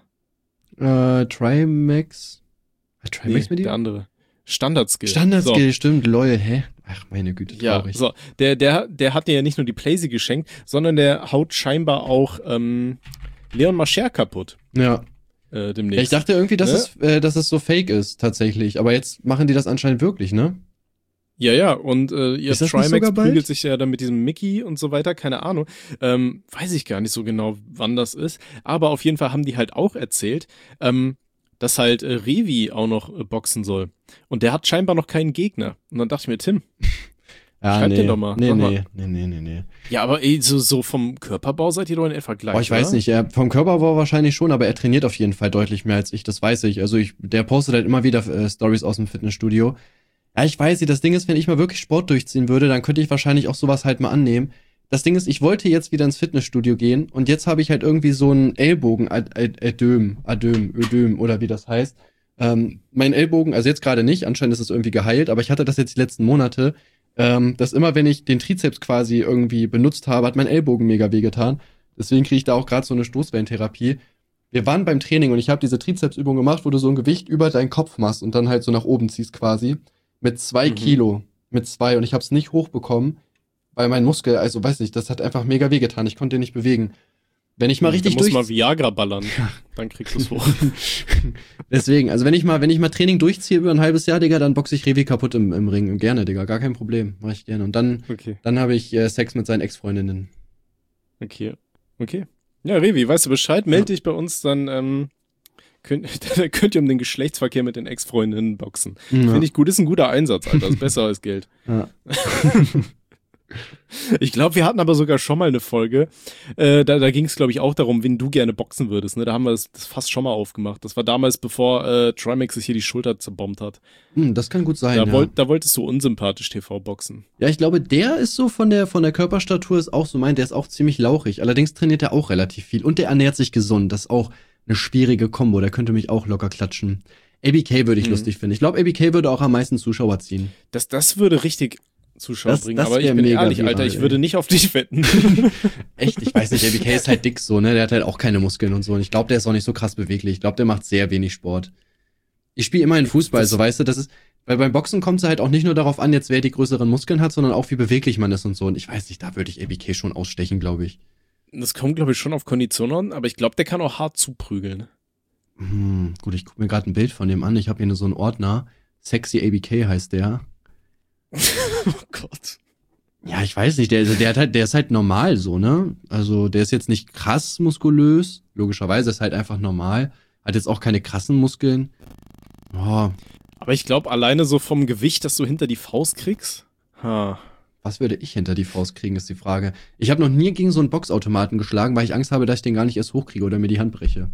Trimax. Trimax mit ihm? Der andere. Standard-Skill. Standard-Skill, stimmt, lol, hä? Ach, meine Güte, traurig. Ja, so. Der hat dir ja nicht nur die Playsee geschenkt, sondern der haut scheinbar auch Leon Mascher kaputt. Ja. Demnächst. Ja, ich dachte irgendwie, dass es so fake ist, tatsächlich. Aber jetzt machen die das anscheinend wirklich, ne? Ja, und Trimax bald? prügelt sich ja dann mit diesem Mickey und so weiter, keine Ahnung. Weiß ich gar nicht so genau, wann das ist. Aber auf jeden Fall haben die halt auch erzählt, dass halt Revi auch noch boxen soll. Und der hat scheinbar noch keinen Gegner. Und dann dachte ich mir, Tim, schreib den doch mal. Nee. Ja, aber so vom Körperbau seid ihr doch in etwa gleich, ich weiß nicht, vom Körperbau wahrscheinlich schon, aber er trainiert auf jeden Fall deutlich mehr als ich, das weiß ich. Also der postet halt immer wieder Stories aus dem Fitnessstudio. Ja, ich weiß nicht, das Ding ist, wenn ich mal wirklich Sport durchziehen würde, dann könnte ich wahrscheinlich auch sowas halt mal annehmen. Das Ding ist, ich wollte jetzt wieder ins Fitnessstudio gehen und jetzt habe ich halt irgendwie so einen Ellbogen, Ödem oder wie das heißt. Mein Ellbogen, also jetzt gerade nicht, anscheinend ist es irgendwie geheilt, aber ich hatte das jetzt die letzten Monate, dass immer, wenn ich den Trizeps quasi irgendwie benutzt habe, hat mein Ellbogen mega wehgetan. Deswegen kriege ich da auch gerade so eine Stoßwellentherapie. Wir waren beim Training und ich habe diese Trizepsübung gemacht, wo du so ein Gewicht über deinen Kopf machst und dann halt so nach oben ziehst quasi. Mit 2 Kilo. Mit 2. Und ich habe es nicht hochbekommen, weil mein Muskel, also weiß nicht, das hat einfach mega wehgetan. Ich konnte den nicht bewegen. Wenn ich mal richtig Du musst mal Viagra ballern, dann kriegst du es hoch. Deswegen, also wenn ich mal Training durchziehe über ein halbes Jahr, Digga, dann boxe ich Revi kaputt im Ring. Gerne, Digga, gar kein Problem. Mach ich gerne. Und dann habe ich Sex mit seinen Ex-Freundinnen. Okay. Ja, Revi, weißt du Bescheid? Meld dich bei uns, dann könnt ihr um den Geschlechtsverkehr mit den Ex-Freundinnen boxen. Ja. Finde ich gut, ist ein guter Einsatz, Alter. Ist besser als Geld. Ja. Ich glaube, wir hatten aber sogar schon mal eine Folge. Da ging es, glaube ich, auch darum, wen du gerne boxen würdest. Ne? Da haben wir das fast schon mal aufgemacht. Das war damals, bevor Trimax sich hier die Schulter zerbombt hat. Das kann gut sein, Da wolltest du unsympathisch TV boxen. Ja, ich glaube, der ist so von der Körperstatur ist auch so der ist auch ziemlich lauchig. Allerdings trainiert er auch relativ viel. Und der ernährt sich gesund. Das ist auch eine schwierige Kombo, der könnte mich auch locker klatschen. ABK würde ich lustig finden. Ich glaube, ABK würde auch am meisten Zuschauer ziehen. Das würde richtig Zuschauer bringen, aber ich bin ehrlich, viral, Alter, ich würde nicht auf dich wetten. Echt? Ich weiß nicht, ABK ist halt dick so, ne? Der hat halt auch keine Muskeln und so. Und ich glaube, der ist auch nicht so krass beweglich. Ich glaube, der macht sehr wenig Sport. Ich spiele immerhin Fußball, so weißt du, das ist, weil beim Boxen kommt es halt auch nicht nur darauf an, jetzt wer die größeren Muskeln hat, sondern auch wie beweglich man ist und so. Und ich weiß nicht, da würde ich ABK schon ausstechen, glaube ich. Das kommt, glaube ich, schon auf Kondition an, aber ich glaube, der kann auch hart zuprügeln. Gut, ich gucke mir gerade ein Bild von dem an. Ich habe hier nur so einen Ordner. Sexy ABK heißt der. Oh Gott. Ja, ich weiß nicht, der ist halt normal so, ne? Also der ist jetzt nicht krass muskulös, logischerweise ist halt einfach normal, hat jetzt auch keine krassen Muskeln. Oh, Aber ich glaube, alleine so vom Gewicht, das du hinter die Faust kriegst. was würde ich hinter die Faust kriegen, ist die Frage. Ich habe noch nie gegen so einen Boxautomaten geschlagen, weil ich Angst habe, dass ich den gar nicht erst hochkriege oder mir die Hand breche.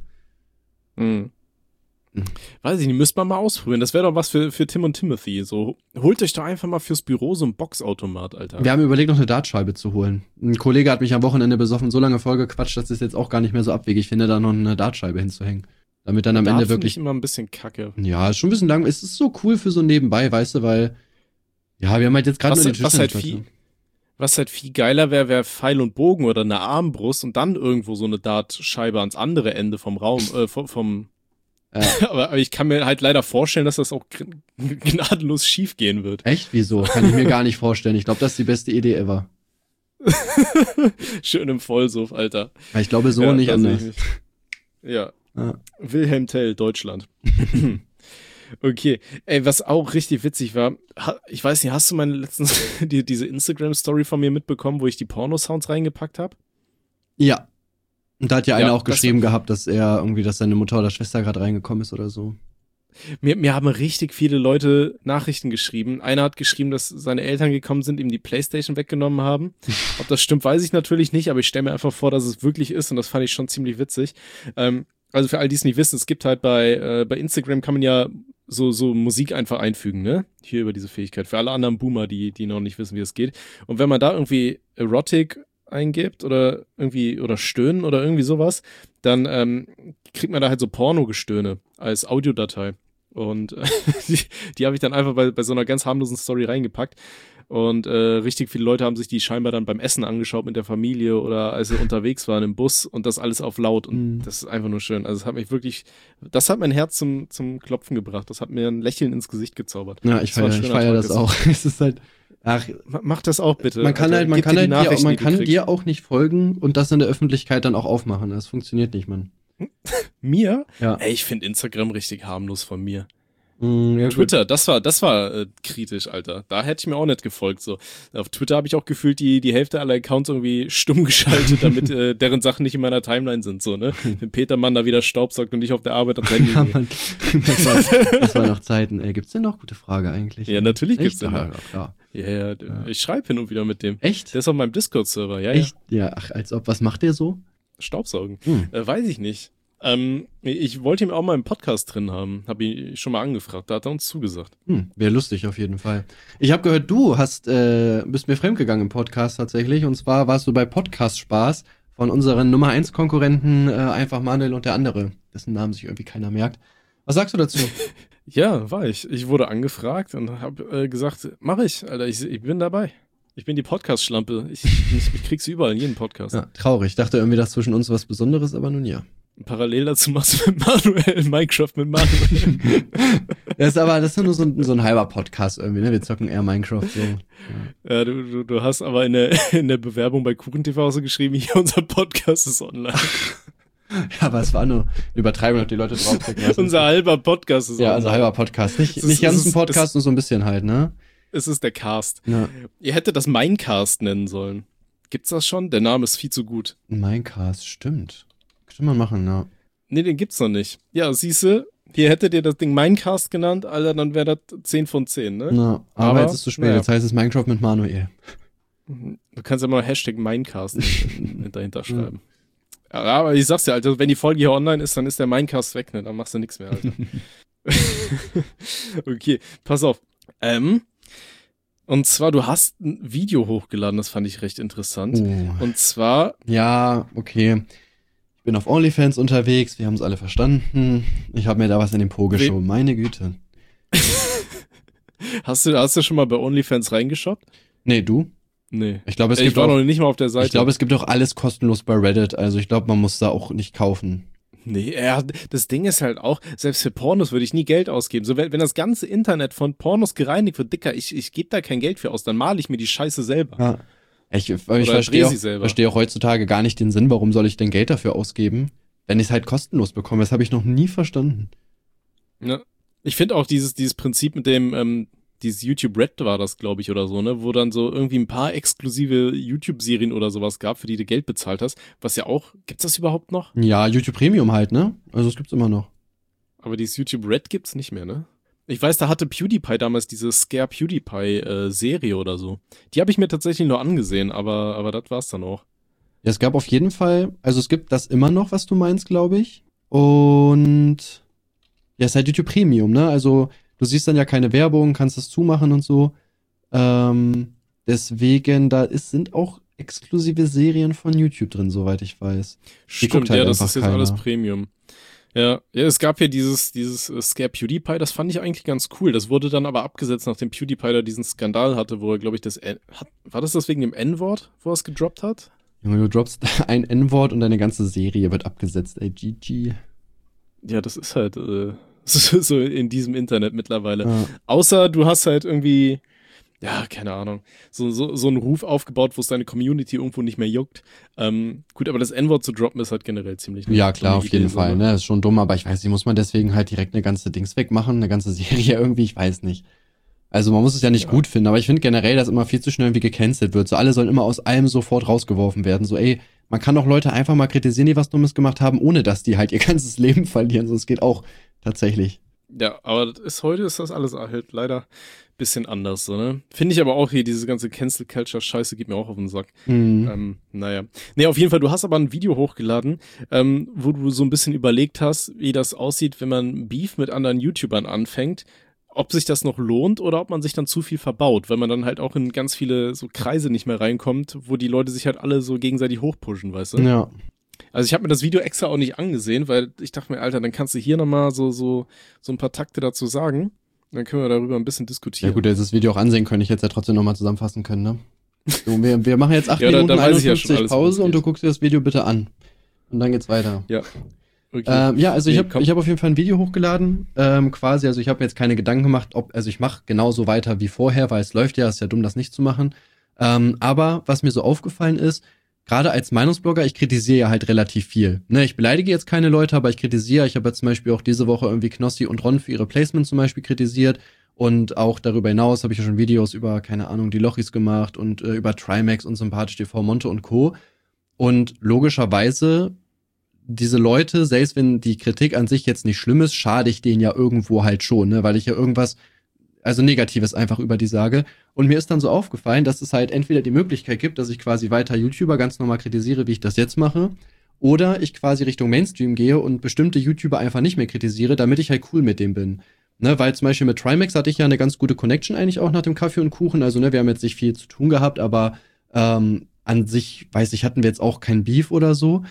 Weiß ich nicht, müsste man mal ausprobieren. Das wäre doch was für Tim und Timothy. So, holt euch doch einfach mal fürs Büro so einen Boxautomat, Alter. Wir haben überlegt, noch eine Dartscheibe zu holen. Ein Kollege hat mich am Wochenende besoffen so lange vollgequatscht, dass es jetzt auch gar nicht mehr so abwegig finde, da noch eine Dartscheibe hinzuhängen. Damit dann am Ende wirklich. Ich immer ein bisschen kacke. Ja, ist schon ein bisschen lang. Es ist so cool für so nebenbei, weißt du, weil. Ja, wir haben halt jetzt gerade nur den Was halt viel geiler wäre Pfeil und Bogen oder eine Armbrust und dann irgendwo so eine Dartscheibe ans andere Ende vom Raum, vom aber ich kann mir halt leider vorstellen, dass das auch gnadenlos schief gehen wird. Echt? Wieso? Kann ich mir gar nicht vorstellen. Ich glaube, das ist die beste Idee ever. Schön im Vollsuff, Alter. Ich glaube so nicht anders. Ja. Wilhelm Tell, Deutschland. Okay. Ey, was auch richtig witzig war, ich weiß nicht, hast du meine letztens diese Instagram-Story von mir mitbekommen, wo ich die Porno-Sounds reingepackt habe? Ja. Und da hat ja einer auch geschrieben gehabt, dass seine Mutter oder Schwester gerade reingekommen ist oder so. Mir haben richtig viele Leute Nachrichten geschrieben. Einer hat geschrieben, dass seine Eltern gekommen sind, ihm die Playstation weggenommen haben. Ob das stimmt, weiß ich natürlich nicht, aber ich stelle mir einfach vor, dass es wirklich ist und das fand ich schon ziemlich witzig. Also für all die es nicht wissen, es gibt halt bei Instagram kann man ja so Musik einfach einfügen, ne? Hier über diese Fähigkeit. Für alle anderen Boomer, die noch nicht wissen, wie es geht. Und wenn man da irgendwie Erotic eingibt oder Stöhnen oder irgendwie sowas, dann kriegt man da halt so Pornogestöhne als Audiodatei. Und die habe ich dann einfach bei so einer ganz harmlosen Story reingepackt. Und richtig viele Leute haben sich die scheinbar dann beim Essen angeschaut mit der Familie oder als sie unterwegs waren im Bus und das alles auf laut. Und das ist einfach nur schön. Also das hat mein Herz zum Klopfen gebracht. Das hat mir ein Lächeln ins Gesicht gezaubert. Ja, ich feiere das auch. Es ist halt, mach das auch bitte. Man kann dir auch nicht folgen und das in der Öffentlichkeit dann auch aufmachen. Das funktioniert nicht, Mann. Mir? Ja. Ey, ich finde Instagram richtig harmlos von mir. Ja, Twitter, das war kritisch, Alter. Da hätte ich mir auch nicht gefolgt. So. Auf Twitter habe ich auch gefühlt die Hälfte aller Accounts irgendwie stumm geschaltet, damit deren Sachen nicht in meiner Timeline sind. So, ne? Wenn Petermann da wieder staubsaugt und ich auf der Arbeit ans Handy gehe. Mann. Das war noch Zeiten. Gibt's denn noch? Gute Frage eigentlich. Ja, natürlich gibt's den noch. noch. Klar. Ja, ich schreibe hin und wieder mit dem. Echt? Der ist auf meinem Discord-Server, ja. Echt? Ja, ach, als ob. Was macht der so? Staubsaugen. Weiß ich nicht. Ich wollte ihn auch mal im Podcast drin haben. Habe ihn schon mal angefragt. Da hat er uns zugesagt. Wäre lustig auf jeden Fall. Ich habe gehört, du bist mir fremdgegangen im Podcast tatsächlich. Und zwar warst du bei Podcast Spaß von unseren Nummer 1 Konkurrenten einfach Manuel und der andere, dessen Namen sich irgendwie keiner merkt. Was sagst du dazu? Ja, war ich. Ich wurde angefragt und habe gesagt, mach ich, Alter, ich bin dabei. Ich bin die Podcast-Schlampe. Ich krieg's überall in jedem Podcast. Ja, traurig. Ich dachte irgendwie, dass zwischen uns was Besonderes, aber nun ja. Parallel dazu machst du mit Manuel Minecraft mit Manuel. Das ist ja nur so ein halber Podcast irgendwie, ne? Wir zocken eher Minecraft so. Ja, du hast aber in der Bewerbung bei KuchenTV so geschrieben, hier unser Podcast ist online. Ja, aber es war nur eine Übertreibung, ob die Leute draufklicken. Unser halber Podcast ist online. Ja, unser halber Podcast. Nicht ganz ein Podcast, nur so ein bisschen halt, ne? Es ist der Cast. Ja. Ihr hättet das Minecast nennen sollen. Gibt's das schon? Der Name ist viel zu gut. Minecast, stimmt. Könnte man machen, ja. Nee, den gibt's noch nicht. Ja, siehste, hier hättet ihr das Ding Minecast genannt, Alter, dann wäre das 10 von 10, ne? Na, aber jetzt ist es zu spät. Ja. Jetzt heißt es Minecraft mit Manuel. Du kannst ja mal Hashtag Minecast dahinter schreiben. Ja, aber ich sag's dir, Alter, wenn die Folge hier online ist, dann ist der Minecast weg, ne? Dann machst du nichts mehr, Alter. Okay, pass auf. Und zwar, du hast ein Video hochgeladen, das fand ich recht interessant. Und zwar... Ja, okay. Ich bin auf OnlyFans unterwegs, wir haben es alle verstanden. Ich habe mir da was in den Po geschoben, meine Güte. Hast du schon mal bei OnlyFans reingeschaut? Nee, du? Nee. Ich glaube, ich war noch nicht mal auf der Seite. Ich glaube, es gibt auch alles kostenlos bei Reddit, also ich glaube, man muss da auch nicht kaufen. Nee, ja, das Ding ist halt auch, selbst für Pornos würde ich nie Geld ausgeben. So, wenn das ganze Internet von Pornos gereinigt wird, Dicker, ich gebe da kein Geld für aus, dann male ich mir die Scheiße selber. Ja. Ich verstehe auch heutzutage gar nicht den Sinn, warum soll ich denn Geld dafür ausgeben, wenn ich es halt kostenlos bekomme. Das habe ich noch nie verstanden. Ja. Ich finde auch dieses Prinzip mit dem, dieses YouTube Red war das, glaube ich, oder so, ne? Wo dann so irgendwie ein paar exklusive YouTube-Serien oder sowas gab, für die du Geld bezahlt hast. Was ja auch, gibt's das überhaupt noch? Ja, YouTube Premium halt, ne? Also es gibt's immer noch. Aber dieses YouTube Red gibt's nicht mehr, ne? Ich weiß, da hatte PewDiePie damals diese Scare PewDiePie-Serie oder so. Die habe ich mir tatsächlich nur angesehen, aber das war's dann auch. Ja, es gab auf jeden Fall, also es gibt das immer noch, was du meinst, glaube ich. Und ja, es ist halt YouTube Premium, ne? Also du siehst dann ja keine Werbung, kannst das zumachen und so. Deswegen, sind auch exklusive Serien von YouTube drin, soweit ich weiß. Stimmt, halt ja, das einfach ist jetzt keiner. alles Premium. Ja, es gab hier dieses Scare PewDiePie, das fand ich eigentlich ganz cool. Das wurde dann aber abgesetzt, nachdem PewDiePie da diesen Skandal hatte, wo er, glaube ich, war das wegen dem N-Wort, wo er es gedroppt hat? Junge, du droppst ein N-Wort und deine ganze Serie wird abgesetzt, ey, GG. Ja, das ist halt so in diesem Internet mittlerweile. Ja. Außer du hast halt irgendwie, ja, keine Ahnung, so einen Ruf aufgebaut, wo es deine Community irgendwo nicht mehr juckt. Gut, aber das N-Wort zu droppen ist halt generell ziemlich Ja, klar, auf jeden Fall, ne? ne? Ist schon dumm, aber ich weiß nicht, muss man deswegen halt direkt eine ganze Dings wegmachen, eine ganze Serie irgendwie, ich weiß nicht. Also man muss es ja nicht gut finden, aber ich finde generell, dass immer viel zu schnell irgendwie gecancelt wird. So alle sollen immer aus allem sofort rausgeworfen werden. So, ey, man kann doch Leute einfach mal kritisieren, die was Dummes gemacht haben, ohne dass die halt ihr ganzes Leben verlieren. So, es geht auch tatsächlich. Ja, aber heute ist das alles halt leider ein bisschen anders, so, ne? Finde ich aber auch hier, diese ganze Cancel-Culture-Scheiße geht mir auch auf den Sack. Naja. Nee, auf jeden Fall, du hast aber ein Video hochgeladen, wo du so ein bisschen überlegt hast, wie das aussieht, wenn man Beef mit anderen YouTubern anfängt. Ob sich das noch lohnt oder ob man sich dann zu viel verbaut, weil man dann halt auch in ganz viele so Kreise nicht mehr reinkommt, wo die Leute sich halt alle so gegenseitig hochpushen, weißt du? Ja. Also ich habe mir das Video extra auch nicht angesehen, weil ich dachte mir, Alter, dann kannst du hier nochmal so ein paar Takte dazu sagen. Dann können wir darüber ein bisschen diskutieren. Ja gut, jetzt das Video auch ansehen können, ich jetzt ja trotzdem nochmal zusammenfassen können, ne? So, wir machen jetzt 8 Ja, Minuten dann weiß ich ja schon 51 alles, Pause worum es und du geht. guckst dir das Video bitte an. Und dann geht's weiter. Ja. Okay. Ja, also ich Nee, habe auf jeden Fall ein Video hochgeladen, quasi, also ich habe mir jetzt keine Gedanken gemacht, also ich mache genauso weiter wie vorher, weil es läuft ja, ist ja dumm, das nicht zu machen. Aber was mir so aufgefallen ist, gerade als Meinungsblogger, ich kritisiere ja halt relativ viel. Ne, ich beleidige jetzt keine Leute, aber ich kritisiere. Ich habe jetzt zum Beispiel auch diese Woche irgendwie Knossi und Ron für ihre Placement zum Beispiel kritisiert. Und auch darüber hinaus habe ich ja schon Videos über, keine Ahnung, die Lochis gemacht und über Trimax und Sympathisch TV, Monte und Co. Und logischerweise diese Leute, selbst wenn die Kritik an sich jetzt nicht schlimm ist, schade ich denen ja irgendwo halt schon, ne, weil ich ja irgendwas, also Negatives einfach über die sage. Und mir ist dann so aufgefallen, dass es halt entweder die Möglichkeit gibt, dass ich quasi weiter YouTuber ganz normal kritisiere, wie ich das jetzt mache, oder ich quasi Richtung Mainstream gehe und bestimmte YouTuber einfach nicht mehr kritisiere, damit ich halt cool mit dem bin. Ne, weil zum Beispiel mit Trimax hatte ich ja eine ganz gute Connection eigentlich auch nach dem Kaffee und Kuchen. Also, ne, wir haben jetzt nicht viel zu tun gehabt, aber an sich, weiß ich, hatten wir jetzt auch kein Beef oder so.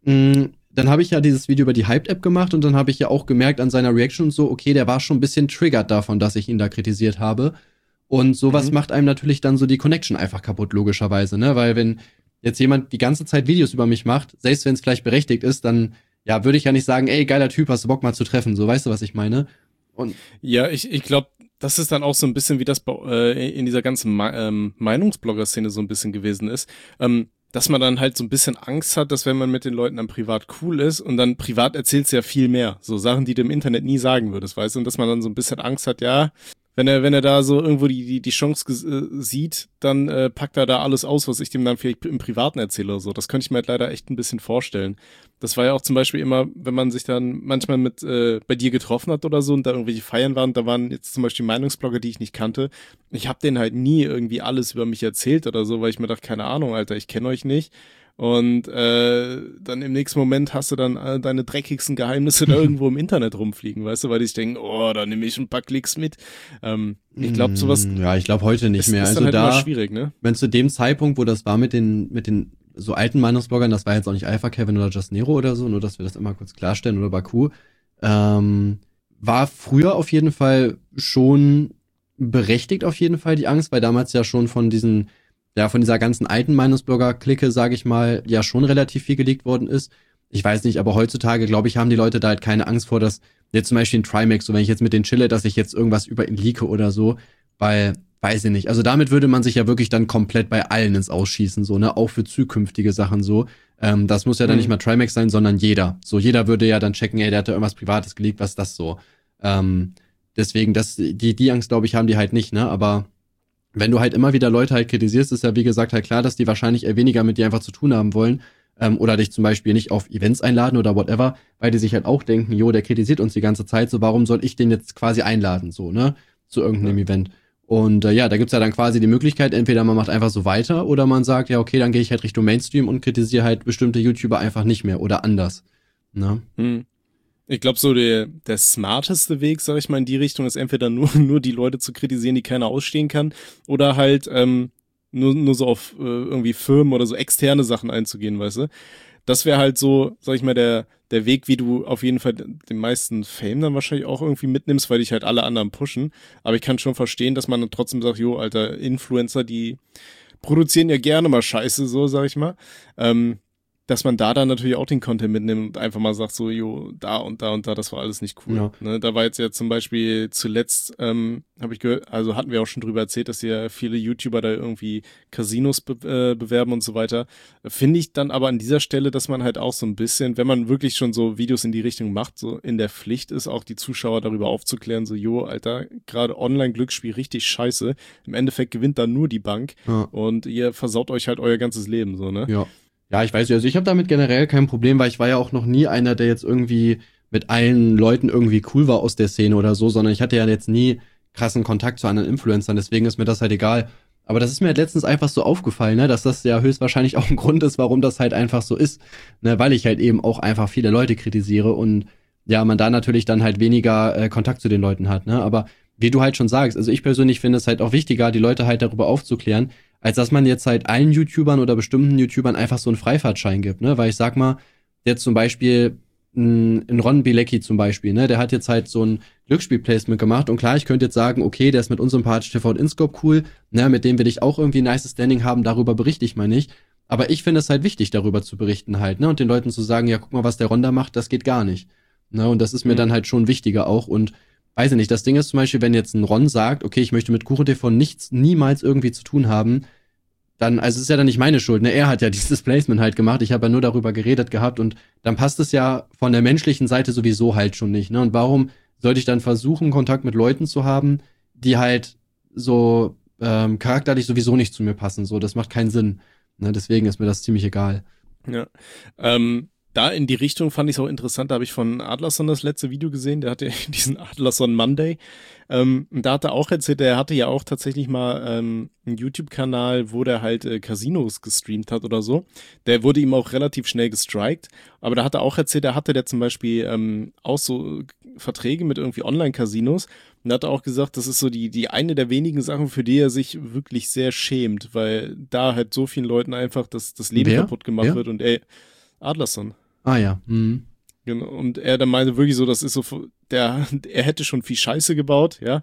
Dann habe ich ja dieses Video über die Hyped-App gemacht und dann habe ich ja auch gemerkt an seiner Reaction und so, okay, der war schon ein bisschen triggert davon, dass ich ihn da kritisiert habe. Und sowas macht einem natürlich dann so die Connection einfach kaputt, logischerweise, ne? Weil wenn jetzt jemand die ganze Zeit Videos über mich macht, selbst wenn es vielleicht berechtigt ist, dann, ja, würde ich ja nicht sagen, ey, geiler Typ, hast du Bock mal zu treffen, so, weißt du, was ich meine? Und Ja, ich glaube, das ist dann auch so ein bisschen, wie das in dieser ganzen Meinungsblogger-Szene so ein bisschen gewesen ist. Dass man dann halt so ein bisschen Angst hat, dass wenn man mit den Leuten dann privat cool ist und dann privat erzählst du ja viel mehr. So Sachen, die du im Internet nie sagen würdest, weißt du? Und dass man dann so ein bisschen Angst hat, ja, wenn er da so irgendwo die Chance sieht, dann packt er da alles aus, was ich dem dann vielleicht im Privaten erzähle oder so. Das könnte ich mir halt leider echt ein bisschen vorstellen. Das war ja auch zum Beispiel immer, wenn man sich dann manchmal mit bei dir getroffen hat oder so und da irgendwelche Feiern waren, da waren jetzt zum Beispiel Meinungsblogger, die ich nicht kannte. Ich habe denen halt nie irgendwie alles über mich erzählt oder so, weil ich mir dachte, keine Ahnung, Alter, ich kenne euch nicht. Und dann im nächsten Moment hast du dann deine dreckigsten Geheimnisse da irgendwo im Internet rumfliegen, weißt du, weil die sich denken, oh, da nehme ich ein paar Klicks mit. Ich glaube, sowas ja, ich glaube heute nicht mehr. ist Also dann halt da, immer schwierig, ne? wenn zu dem Zeitpunkt, wo das war mit den so alten Meinungsbloggern, das war jetzt auch nicht Alpha Kevin oder Just Nero oder so, nur dass wir das immer kurz klarstellen, oder Baku, war früher auf jeden Fall schon berechtigt auf jeden Fall die Angst, weil damals ja schon von dieser ganzen alten Meinungsblogger-Clique, sage ich mal, ja schon relativ viel geleakt worden ist. Ich weiß nicht, aber heutzutage, glaube ich, haben die Leute da halt keine Angst vor, dass jetzt zum Beispiel ein Trimax, so wenn ich jetzt mit denen chille, dass ich jetzt irgendwas über ihn leake oder so, weil, weiß ich nicht. Also damit würde man sich ja wirklich dann komplett bei allen ins Ausschießen, so, ne, auch für zukünftige Sachen so. Das muss ja dann nicht mal Trimax sein, sondern jeder. So, jeder würde ja dann checken, ey, der hat da irgendwas Privates geleakt, was ist das so? deswegen, die Angst, glaube ich, haben die halt nicht, ne? Aber wenn du halt immer wieder Leute halt kritisierst, ist ja wie gesagt halt klar, dass die wahrscheinlich eher weniger mit dir einfach zu tun haben wollen. Oder dich zum Beispiel nicht auf Events einladen oder whatever, weil die sich halt auch denken, jo, der kritisiert uns die ganze Zeit, so warum soll ich den jetzt quasi einladen, so, ne? Zu irgendeinem Event. Und ja, da gibt's ja dann quasi die Möglichkeit, entweder man macht einfach so weiter oder man sagt, ja, okay, dann gehe ich halt Richtung Mainstream und kritisiere halt bestimmte YouTuber einfach nicht mehr oder anders. Ne? Ich glaube, so der smarteste Weg, sag ich mal, in die Richtung ist entweder nur die Leute zu kritisieren, die keiner ausstehen kann, oder halt nur so auf irgendwie Firmen oder so externe Sachen einzugehen, weißt du? Das wäre halt so, sag ich mal, der Weg, wie du auf jeden Fall den meisten Fame dann wahrscheinlich auch irgendwie mitnimmst, weil dich halt alle anderen pushen. Aber ich kann schon verstehen, dass man dann trotzdem sagt, jo, Alter, Influencer, die produzieren ja gerne mal Scheiße, so, sag ich mal. Dass man da dann natürlich auch den Content mitnimmt und einfach mal sagt so, jo, da und da und da, das war alles nicht cool. Ja. Ne, da war jetzt ja zum Beispiel zuletzt, habe ich gehört, also hatten wir auch schon drüber erzählt, dass ja viele YouTuber da irgendwie Casinos bewerben und so weiter. Finde ich dann aber an dieser Stelle, dass man halt auch so ein bisschen, wenn man wirklich schon so Videos in die Richtung macht, so in der Pflicht ist, auch die Zuschauer darüber aufzuklären, so, jo, Alter, gerade Online-Glücksspiel richtig scheiße. Im Endeffekt gewinnt da nur die Bank und ihr versaut euch halt euer ganzes Leben, so, ne? Ja. Ja, ich weiß nicht, also ich habe damit generell kein Problem, weil ich war ja auch noch nie einer, der jetzt irgendwie mit allen Leuten irgendwie cool war aus der Szene oder so, sondern ich hatte ja jetzt nie krassen Kontakt zu anderen Influencern, deswegen ist mir das halt egal. Aber das ist mir halt letztens einfach so aufgefallen, ne, dass das ja höchstwahrscheinlich auch ein Grund ist, warum das halt einfach so ist, ne, weil ich halt eben auch einfach viele Leute kritisiere und ja, man da natürlich dann halt weniger Kontakt zu den Leuten hat, ne, aber wie du halt schon sagst, also ich persönlich finde es halt auch wichtiger, die Leute halt darüber aufzuklären, als dass man jetzt halt allen YouTubern oder bestimmten YouTubern einfach so einen Freifahrtschein gibt, ne? Weil ich sag mal, jetzt zum Beispiel ein Ron Bilecki zum Beispiel, ne? Der hat jetzt halt so ein Glücksspiel-Placement gemacht und klar, ich könnte jetzt sagen, okay, der ist mit Unsympathisch TV und InScope cool, ne? Mit dem will ich auch irgendwie ein nice Standing haben, darüber berichte ich mal nicht. Aber ich finde es halt wichtig, darüber zu berichten halt, ne? Und den Leuten zu sagen, ja, guck mal, was der Ron da macht, das geht gar nicht. Ne? Und das ist mir dann halt schon wichtiger auch und weiß ich nicht, das Ding ist zum Beispiel, wenn jetzt ein Ron sagt, okay, ich möchte mit KuchenTV niemals irgendwie zu tun haben, dann, also es ist ja dann nicht meine Schuld, ne? Er hat ja dieses Placement halt gemacht, ich habe ja nur darüber geredet gehabt und dann passt es ja von der menschlichen Seite sowieso halt schon nicht, ne? Und warum sollte ich dann versuchen, Kontakt mit Leuten zu haben, die halt so charakterlich sowieso nicht zu mir passen, so, das macht keinen Sinn, ne? Deswegen ist mir das ziemlich egal. Ja, da in die Richtung fand ich es auch interessant, da habe ich von Adlerson das letzte Video gesehen, der hatte diesen Adlerson Monday, und da hat er auch erzählt, er hatte ja auch tatsächlich mal einen YouTube-Kanal, wo der halt Casinos gestreamt hat oder so, der wurde ihm auch relativ schnell gestrikt, aber da hat er auch erzählt, da hatte der zum Beispiel auch so Verträge mit irgendwie Online-Casinos und da hat er auch gesagt, das ist so die eine der wenigen Sachen, für die er sich wirklich sehr schämt, weil da halt so vielen Leuten einfach das Leben kaputt gemacht wird und Adlerson. Ah ja. Genau. Und er dann meinte wirklich so, das ist so, er hätte schon viel Scheiße gebaut, ja.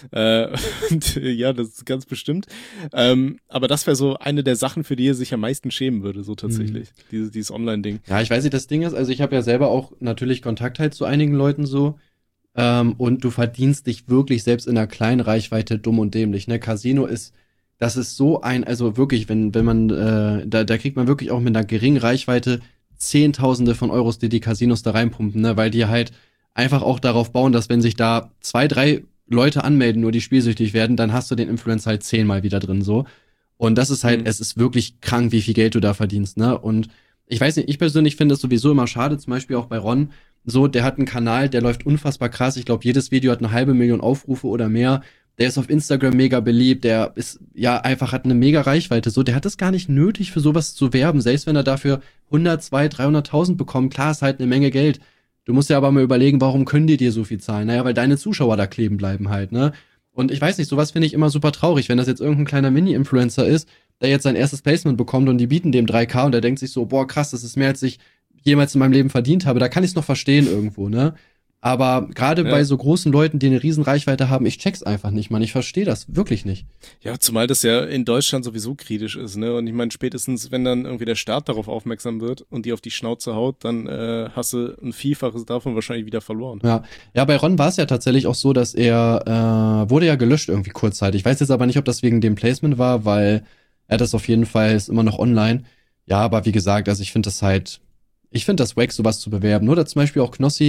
Und ja, das ist ganz bestimmt. Aber das wäre so eine der Sachen, für die er sich am meisten schämen würde, so tatsächlich. Dieses Online-Ding. Ja, ich weiß nicht, das Ding ist, also ich habe ja selber auch natürlich Kontakt halt zu einigen Leuten so. Und du verdienst dich wirklich selbst in einer kleinen Reichweite dumm und dämlich. Ne, Casino das ist so also wirklich, wenn man, da kriegt man wirklich auch mit einer geringen Reichweite Zehntausende von Euros, die Casinos da reinpumpen, ne, weil die halt einfach auch darauf bauen, dass wenn sich da 2, 3 Leute anmelden, nur die spielsüchtig werden, dann hast du den Influencer halt 10-mal wieder drin, so. Und das ist halt, es ist wirklich krank, wie viel Geld du da verdienst, ne, und ich weiß nicht, ich persönlich finde es sowieso immer schade, zum Beispiel auch bei Ron, so, der hat einen Kanal, der läuft unfassbar krass, ich glaube, jedes Video hat 500.000 Aufrufe oder mehr, der ist auf Instagram mega beliebt, der ist ja einfach, hat eine mega Reichweite, so, der hat es gar nicht nötig, für sowas zu werben, selbst wenn er dafür 100, 200, 300.000 bekommt, klar, ist halt eine Menge Geld. Du musst ja aber mal überlegen, warum können die dir so viel zahlen? Naja, weil deine Zuschauer da kleben bleiben halt, ne? Und ich weiß nicht, sowas finde ich immer super traurig, wenn das jetzt irgendein kleiner Mini-Influencer ist, der jetzt sein erstes Placement bekommt und die bieten dem 3K und der denkt sich so, boah, krass, das ist mehr, als ich jemals in meinem Leben verdient habe, da kann ich es noch verstehen irgendwo, ne? Aber gerade bei so großen Leuten, die eine riesen Reichweite haben, ich check's einfach nicht, Mann. Ich verstehe das wirklich nicht. Ja, zumal das ja in Deutschland sowieso kritisch ist, ne? Und ich meine, spätestens, wenn dann irgendwie der Staat darauf aufmerksam wird und die auf die Schnauze haut, dann hast du ein Vielfaches davon wahrscheinlich wieder verloren. Ja, bei Ron war es ja tatsächlich auch so, dass er wurde ja gelöscht irgendwie kurzzeitig. Ich weiß jetzt aber nicht, ob das wegen dem Placement war, weil er das auf jeden Fall ist immer noch online. Ja, aber wie gesagt, also ich finde das wack, sowas zu bewerben. Oder zum Beispiel auch Knossi.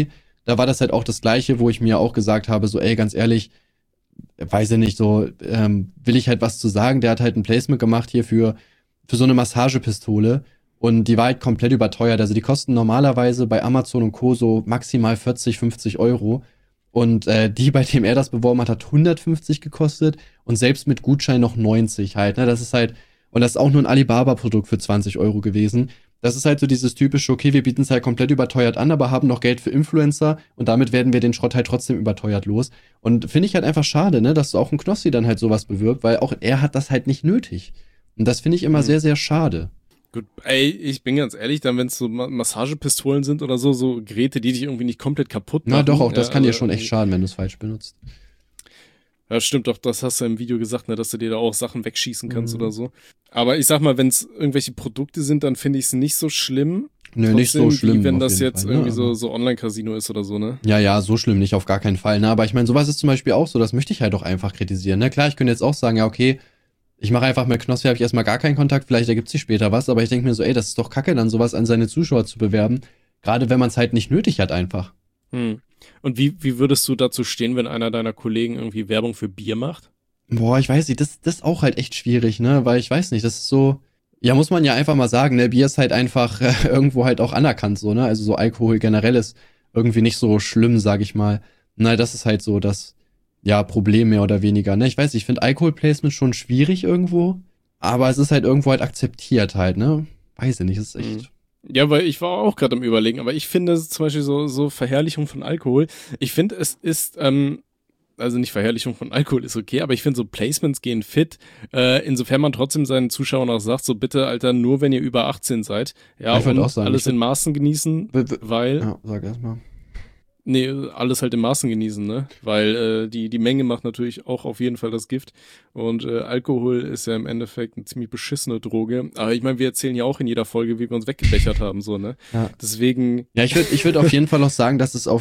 da war das halt auch das Gleiche, wo ich mir auch gesagt habe, so ey, ganz ehrlich, weiß ich nicht, so will ich halt was zu sagen. Der hat halt ein Placement gemacht hier für so eine Massagepistole und die war halt komplett überteuert. Also die kosten normalerweise bei Amazon und Co. so maximal 40, 50 Euro. Und die, bei dem er das beworben hat 150 gekostet und selbst mit Gutschein noch 90 halt. Ne? Das ist halt, und das ist auch nur ein Alibaba-Produkt für 20 Euro gewesen. Das ist halt so dieses typische, okay, wir bieten es halt komplett überteuert an, aber haben noch Geld für Influencer und damit werden wir den Schrott halt trotzdem überteuert los. Und finde ich halt einfach schade, ne, dass auch ein Knossi dann halt sowas bewirbt, weil auch er hat das halt nicht nötig. Und das finde ich immer sehr, sehr schade. Gut, ey, ich bin ganz ehrlich, dann wenn es so Massagepistolen sind oder so Geräte, die dich irgendwie nicht komplett kaputt machen. Na doch, auch das kann dir schon echt schaden, wenn du es falsch benutzt. Ja, stimmt doch, das hast du im Video gesagt, ne, dass du dir da auch Sachen wegschießen kannst oder so. Aber ich sag mal, wenn es irgendwelche Produkte sind, dann finde ich es nicht so schlimm. Nö, trotzdem, nicht so schlimm. wie wenn das jetzt Fall, irgendwie ne? so Online-Casino ist oder so, ne? Ja, so schlimm nicht, auf gar keinen Fall. Ne? Aber ich meine, sowas ist zum Beispiel auch so, das möchte ich halt auch einfach kritisieren. Ne? Klar, ich könnte jetzt auch sagen, ja, okay, ich mache einfach mit Knossi, habe ich erstmal gar keinen Kontakt, vielleicht ergibt sich später was, aber ich denke mir so, ey, das ist doch kacke, dann sowas an seine Zuschauer zu bewerben, gerade wenn man es halt nicht nötig hat einfach. Und wie würdest du dazu stehen, wenn einer deiner Kollegen irgendwie Werbung für Bier macht? Boah, ich weiß nicht, das ist auch halt echt schwierig, ne, weil ich weiß nicht, das ist so, ja, muss man ja einfach mal sagen, ne, Bier ist halt einfach irgendwo halt auch anerkannt, so, ne, also so Alkohol generell ist irgendwie nicht so schlimm, sag ich mal. Na, das ist halt so das, ja, Problem mehr oder weniger, ne, ich weiß nicht, ich finde Alkoholplacement schon schwierig irgendwo, aber es ist halt irgendwo halt akzeptiert halt, ne, weiß ich nicht, es ist echt... Ja, weil ich war auch gerade am Überlegen, aber ich finde zum Beispiel so Verherrlichung von Alkohol, ich finde, es ist, also nicht Verherrlichung von Alkohol ist okay, aber ich finde so Placements gehen fit, insofern man trotzdem seinen Zuschauern auch sagt, so bitte, Alter, nur wenn ihr über 18 seid. Ja, ich würde auch sagen, alles in Maßen genießen, weil... Ja, sag erst mal. Nee, alles halt in Maßen genießen, ne? Weil die Menge macht natürlich auch auf jeden Fall das Gift. Und Alkohol ist ja im Endeffekt eine ziemlich beschissene Droge. Aber ich meine, wir erzählen ja auch in jeder Folge, wie wir uns weggebechert haben, so, ne? Ja. Deswegen... Ja, ich würd auf jeden Fall auch sagen, dass es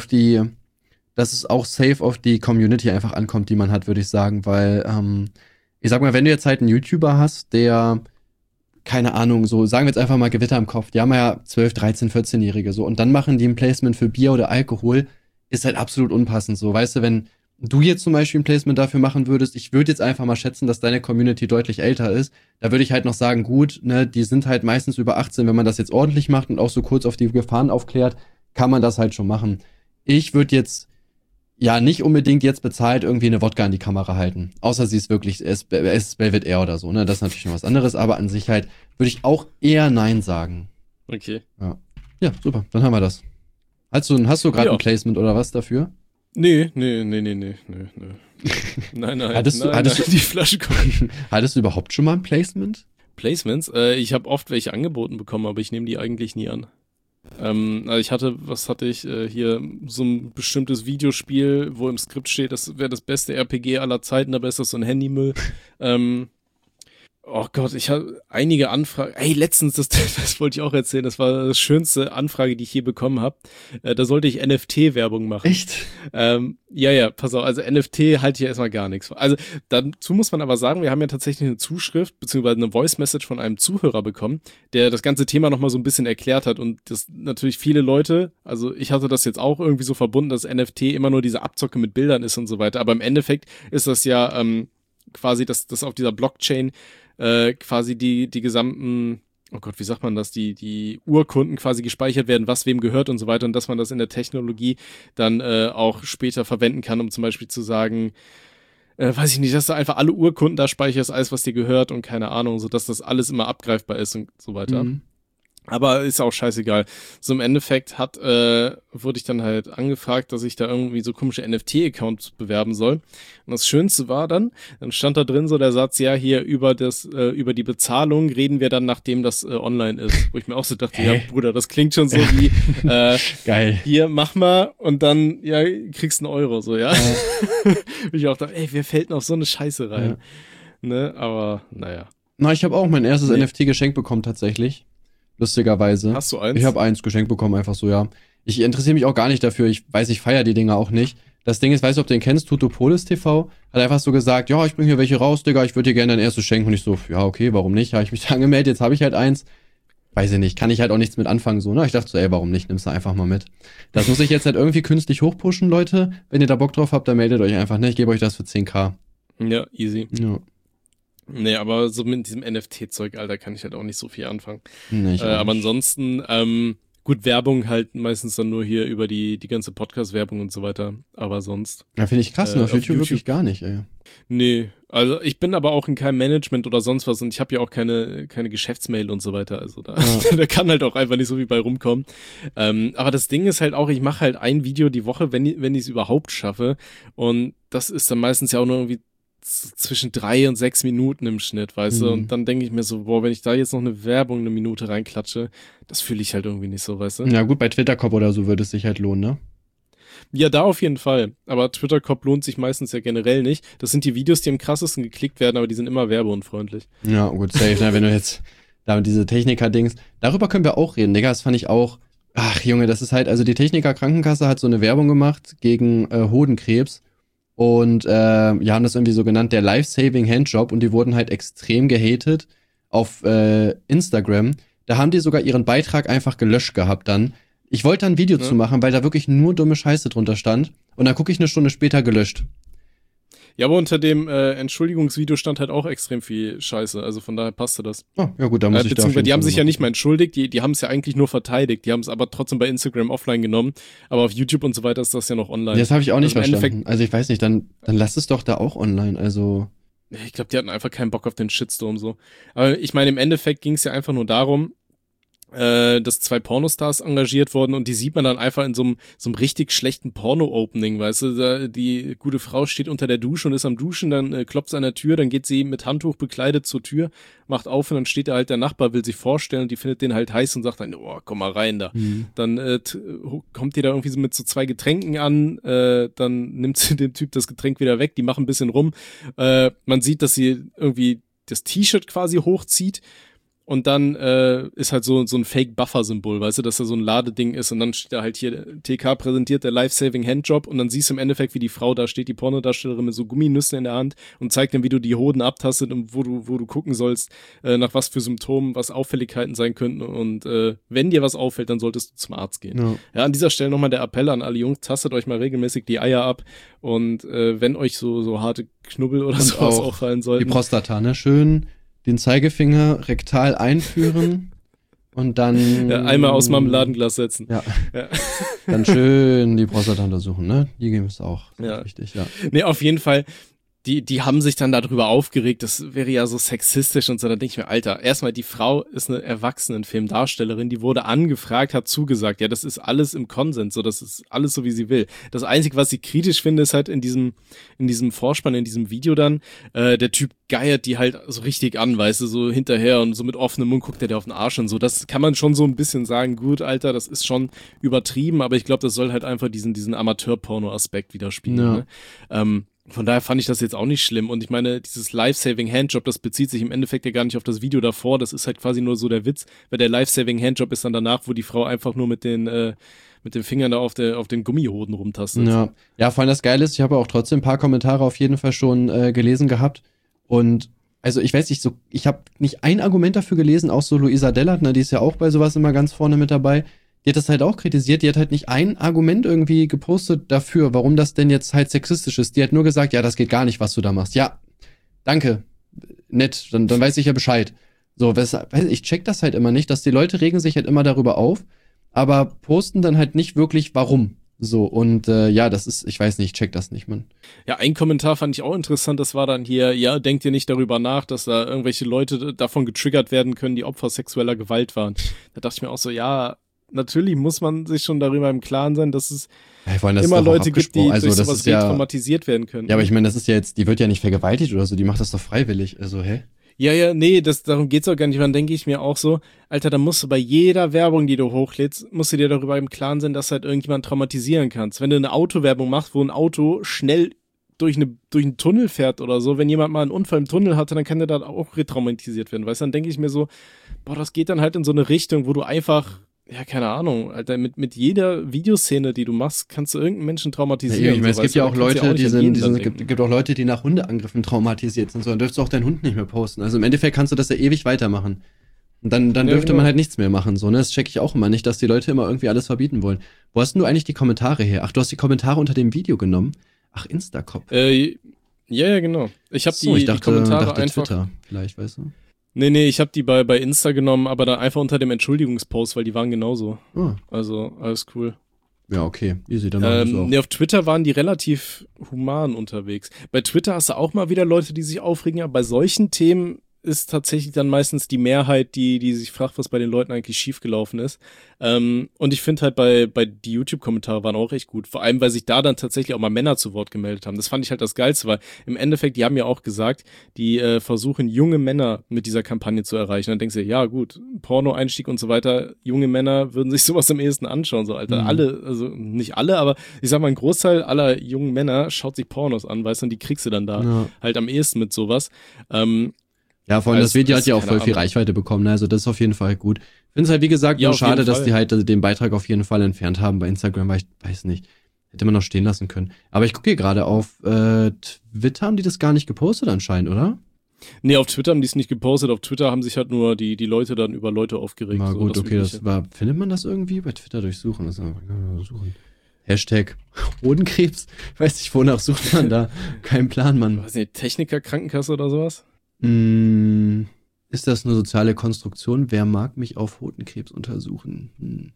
auch safe auf die Community einfach ankommt, die man hat, würde ich sagen, weil, ich sag mal, wenn du jetzt halt einen YouTuber hast, der, keine Ahnung, so, sagen wir jetzt einfach mal Gewitter im Kopf, die haben ja 12, 13, 14-Jährige, so, und dann machen die ein Placement für Bier oder Alkohol, ist halt absolut unpassend, so, weißt du, wenn du jetzt zum Beispiel ein Placement dafür machen würdest, ich würde jetzt einfach mal schätzen, dass deine Community deutlich älter ist, da würde ich halt noch sagen, gut, ne, die sind halt meistens über 18, wenn man das jetzt ordentlich macht und auch so kurz auf die Gefahren aufklärt, kann man das halt schon machen. Ich würde jetzt ja nicht unbedingt jetzt bezahlt irgendwie eine Wodka in die Kamera halten. Außer sie ist wirklich, es ist Velvet Air oder so, ne? Das ist natürlich noch was anderes, aber an sich halt würde ich auch eher Nein sagen. Okay. Ja, super, dann haben wir das. Hast du gerade ein Placement oder was dafür? Nee. Nein. Hattest du die Flasche kommen. Hattest du überhaupt schon mal ein Placement? Placements? Ich habe oft welche angeboten bekommen, aber ich nehme die eigentlich nie an. Also was hatte ich hier, so ein bestimmtes Videospiel, wo im Skript steht, das wäre das beste RPG aller Zeiten, aber ist das so ein Handymüll. Oh Gott, ich habe einige Anfragen. Ey, letztens, das wollte ich auch erzählen, das war das schönste Anfrage, die ich je bekommen habe. Da sollte ich NFT-Werbung machen. Echt? Ja, pass auf, also NFT halte ich ja erstmal gar nichts. Also dazu muss man aber sagen, wir haben ja tatsächlich eine Zuschrift, beziehungsweise eine Voice-Message von einem Zuhörer bekommen, der das ganze Thema nochmal so ein bisschen erklärt hat und das natürlich viele Leute, also ich hatte das jetzt auch irgendwie so verbunden, dass NFT immer nur diese Abzocke mit Bildern ist und so weiter, aber im Endeffekt ist das ja quasi, dass auf dieser Blockchain quasi die gesamten, oh Gott, wie sagt man das, die Urkunden quasi gespeichert werden, was wem gehört und so weiter und dass man das in der Technologie dann auch später verwenden kann, um zum Beispiel zu sagen, weiß ich nicht, dass du einfach alle Urkunden da speicherst, alles, was dir gehört und keine Ahnung, so dass das alles immer abgreifbar ist und so weiter. Mhm. Aber ist auch scheißegal. So im Endeffekt wurde ich dann halt angefragt, dass ich da irgendwie so komische NFT-Accounts bewerben soll. Und das Schönste war dann stand da drin so der Satz, ja, hier über die Bezahlung reden wir dann, nachdem das online ist. Wo ich mir auch so dachte, ja, Bruder, das klingt schon so wie, geil. Hier, mach mal und dann, ja, kriegst einen Euro, so, ja. Ich auch dachte, ey, wer fällt denn auf so eine Scheiße rein? Ja. Ne, aber, naja. Na, ich habe auch mein erstes NFT geschenkt bekommen, tatsächlich. Lustigerweise. Hast du eins? Ich habe eins geschenkt bekommen, einfach so, ja. Ich interessiere mich auch gar nicht dafür. Ich weiß, ich feiere die Dinger auch nicht. Das Ding ist, weißt du, ob du den kennst? Tutopolis TV hat einfach so gesagt, ja, ich bring hier welche raus, Digga, ich würde dir gerne dein erstes schenken. Und ich so, ja, okay, warum nicht? Habe ich mich da angemeldet, jetzt habe ich halt eins. weiß ich nicht, kann ich halt auch nichts mit anfangen, so, ne? Ich dachte so, ey, warum nicht? Nimmst du einfach mal mit. Das muss ich jetzt halt irgendwie künstlich hochpushen, Leute. Wenn ihr da Bock drauf habt, dann meldet euch einfach, ne? Ich gebe euch das für 10.000. Ja, easy. Ja. Nee, aber so mit diesem NFT-Zeug, Alter, kann ich halt auch nicht so viel anfangen. Nee, aber ansonsten, gut, Werbung halt meistens dann nur hier über die ganze Podcast-Werbung und so weiter. Aber sonst. Ja, finde ich krass, auf YouTube wirklich gar nicht, ey. Nee, also ich bin aber auch in keinem Management oder sonst was und ich habe ja auch keine Geschäftsmail und so weiter. Also da kann halt auch einfach nicht so viel bei rumkommen. Aber das Ding ist halt auch, ich mache halt ein Video die Woche, wenn ich es überhaupt schaffe. Und das ist dann meistens ja auch nur irgendwie zwischen 3 und 6 Minuten im Schnitt, weißt du? Und dann denke ich mir so, boah, wenn ich da jetzt noch eine Werbung 1 Minute reinklatsche, das fühle ich halt irgendwie nicht so, weißt du? Ja gut, bei Twitter-Cop oder so würde es sich halt lohnen, ne? Ja, da auf jeden Fall. Aber Twitter-Cop lohnt sich meistens ja generell nicht. Das sind die Videos, die am krassesten geklickt werden, aber die sind immer werbeunfreundlich. Ja, gut, safe, ne? Wenn du jetzt damit diese Techniker-Dings, darüber können wir auch reden, Digga, das fand ich auch, ach Junge, das ist halt, also die Techniker-Krankenkasse hat so eine Werbung gemacht gegen Hodenkrebs. Und haben das irgendwie so genannt, der Life-Saving-Handjob, und die wurden halt extrem gehatet auf Instagram. Da haben die sogar ihren Beitrag einfach gelöscht gehabt dann. Ich wollte da ein Video zu machen, weil da wirklich nur dumme Scheiße drunter stand. Und dann gucke ich 1 Stunde später gelöscht. Ja, aber unter dem Entschuldigungsvideo stand halt auch extrem viel Scheiße. Also von daher passte das. Oh, ja gut, da muss ich da auf jeden Beziehungsweise die haben Fall sich ja nicht mal entschuldigt, die haben es ja eigentlich nur verteidigt. Die haben es aber trotzdem bei Instagram offline genommen. Aber auf YouTube und so weiter ist das ja noch online. Das habe ich auch nicht Also im verstanden. Also ich weiß nicht, dann lass es doch da auch online. Also ich glaube, die hatten einfach keinen Bock auf den Shitstorm so. Aber ich meine, im Endeffekt ging es ja einfach nur darum, dass 2 Pornostars engagiert wurden und die sieht man dann einfach in so einem richtig schlechten Porno-Opening, weißt du, die gute Frau steht unter der Dusche und ist am Duschen, dann klopft sie an der Tür, dann geht sie mit Handtuch bekleidet zur Tür, macht auf und dann steht da halt der Nachbar, will sich vorstellen und die findet den halt heiß und sagt dann, oh, komm mal rein da. Dann kommt die da irgendwie so mit so 2 Getränken an, dann nimmt sie dem Typ das Getränk wieder weg, die machen ein bisschen rum, man sieht, dass sie irgendwie das T-Shirt quasi hochzieht. Und dann ist halt so ein Fake-Buffer-Symbol, weißt du, dass da so ein Ladeding ist und dann steht da halt hier, TK präsentiert der Life-Saving-Handjob und dann siehst du im Endeffekt, wie die Frau da steht, die Pornodarstellerin mit so Gumminüssen in der Hand und zeigt dann, wie du die Hoden abtastet und wo du gucken sollst, nach was für Symptomen, was Auffälligkeiten sein könnten und wenn dir was auffällt, dann solltest du zum Arzt gehen. Ja, an dieser Stelle nochmal der Appell an alle Jungs, tastet euch mal regelmäßig die Eier ab und wenn euch so harte Knubbel oder sowas auffallen sollten. Die Prostata, ne? Schön den Zeigefinger rektal einführen und dann ja, einmal aus Marmeladenglas setzen. Ja. Dann schön die Prostata untersuchen, ne? Die geben es auch. Ja. Richtig, ja. Nee, auf jeden Fall. Die haben sich dann darüber aufgeregt, das wäre ja so sexistisch und so, da denke ich mir, Alter, erstmal, die Frau ist eine Erwachsenenfilmdarstellerin, die wurde angefragt, hat zugesagt, ja, das ist alles im Konsens, so, das ist alles so, wie sie will. Das Einzige, was ich kritisch finde, ist halt in diesem Vorspann, in diesem Video dann, der Typ geiert die halt so richtig an, weißt du, so hinterher und so mit offenem Mund guckt er dir auf den Arsch und so, das kann man schon so ein bisschen sagen, gut, Alter, das ist schon übertrieben, aber ich glaube, das soll halt einfach diesen Amateur-Porno-Aspekt widerspiegeln, ja. Ne? Von daher fand ich das jetzt auch nicht schlimm. Und ich meine, dieses Life-Saving-Handjob, das bezieht sich im Endeffekt ja gar nicht auf das Video davor. Das ist halt quasi nur so der Witz, weil der Life-Saving-Handjob ist dann danach, wo die Frau einfach nur mit den Fingern da auf den Gummihoden rumtastet. Ja, vor allem das Geile ist, ich habe auch trotzdem ein paar Kommentare auf jeden Fall schon gelesen gehabt. Und also ich weiß nicht, so, ich habe nicht ein Argument dafür gelesen, auch so Luisa Dellert, ne, die ist ja auch bei sowas immer ganz vorne mit dabei. Die hat das halt auch kritisiert, die hat halt nicht ein Argument irgendwie gepostet dafür, warum das denn jetzt halt sexistisch ist. Die hat nur gesagt, ja, das geht gar nicht, was du da machst. Ja, danke, nett, dann weiß ich ja Bescheid. So, ich check das halt immer nicht, dass die Leute regen sich halt immer darüber auf, aber posten dann halt nicht wirklich, warum. So, und ja, das ist, ich weiß nicht, ich check das nicht, Mann. Ja, ein Kommentar fand ich auch interessant, das war dann hier, ja, denkt ihr nicht darüber nach, dass da irgendwelche Leute davon getriggert werden können, die Opfer sexueller Gewalt waren. Da dachte ich mir auch so, ja, natürlich muss man sich schon darüber im Klaren sein, dass es immer Leute gibt, die durch sowas traumatisiert werden können. Ja, aber ich meine, das ist ja jetzt, die wird ja nicht vergewaltigt oder so, die macht das doch freiwillig. Also, hä? Ja, nee, darum geht's auch gar nicht. Dann denke ich mir auch so, Alter, da musst du bei jeder Werbung, die du hochlädst, musst du dir darüber im Klaren sein, dass halt irgendjemand traumatisieren kannst. Wenn du eine Autowerbung machst, wo ein Auto schnell durch einen Tunnel fährt oder so, wenn jemand mal einen Unfall im Tunnel hatte, dann kann der da auch retraumatisiert werden, weißt du? Dann denke ich mir so, boah, das geht dann halt in so eine Richtung, wo du einfach, ja, keine Ahnung, Alter, mit jeder Videoszene, die du machst, kannst du irgendeinen Menschen traumatisieren. Ja, ich meine, es gibt ja auch Leute, gibt auch Leute, die nach Hundeangriffen traumatisiert sind, so, dann dürftest du auch deinen Hund nicht mehr posten. Also im Endeffekt kannst du das ja ewig weitermachen. Und dann Ja, dürfte genau. man halt nichts mehr machen, so, ne? Das check ich auch immer nicht, dass die Leute immer irgendwie alles verbieten wollen. Wo hast denn du eigentlich die Kommentare her? Ach, du hast die Kommentare unter dem Video genommen? Ach, Instacop. Ja, genau. Ich habe So, die Kommentare dachte einfach. Twitter, vielleicht, weißt du? Nee, ich habe die bei Insta genommen, aber dann einfach unter dem Entschuldigungspost, weil die waren genauso. Ah, Also, alles cool. ja, okay, easy, dann machen wir Nee, auf Twitter waren die relativ human unterwegs. Bei Twitter hast du auch mal wieder Leute, die sich aufregen, aber bei solchen Themen ist tatsächlich dann meistens die Mehrheit, die sich fragt, was bei den Leuten eigentlich schiefgelaufen ist. Und ich finde halt bei die YouTube-Kommentare waren auch echt gut. Vor allem, weil sich da dann tatsächlich auch mal Männer zu Wort gemeldet haben. Das fand ich halt das Geilste, weil im Endeffekt, die haben ja auch gesagt, die versuchen, junge Männer mit dieser Kampagne zu erreichen. Dann denkst du, ja gut, Porno-Einstieg und so weiter, junge Männer würden sich sowas am ehesten anschauen. So, Alter, alle, also nicht alle, aber ich sag mal, ein Großteil aller jungen Männer schaut sich Pornos an, weißt du, und die kriegst du dann da Ja. halt am ehesten mit sowas. Ja, vor allem das Video hat ja auch keine voll viel Ahnung. Reichweite bekommen, ne? Also das ist auf jeden Fall gut. Ich finde es halt, wie gesagt, Ja, nur auf jeden schade, dass Fall. die halt den Beitrag auf jeden Fall entfernt haben bei Instagram, weil ich weiß nicht, hätte man noch stehen lassen können. Aber ich gucke hier gerade auf Twitter, haben die das gar nicht gepostet anscheinend, oder? Nee, auf Twitter haben die es nicht gepostet, auf Twitter haben sich halt nur die Leute dann über Leute aufgeregt. Na so gut, okay, Übliche. das war, findet man das irgendwie? Bei Twitter durchsuchen, suchen. Hashtag Hodenkrebs, weiß nicht, wonach sucht man da? Kein Plan, Mann. Weiß nicht, Techniker, Krankenkasse oder sowas? Ist das eine soziale Konstruktion? Wer mag mich auf Hodenkrebs untersuchen?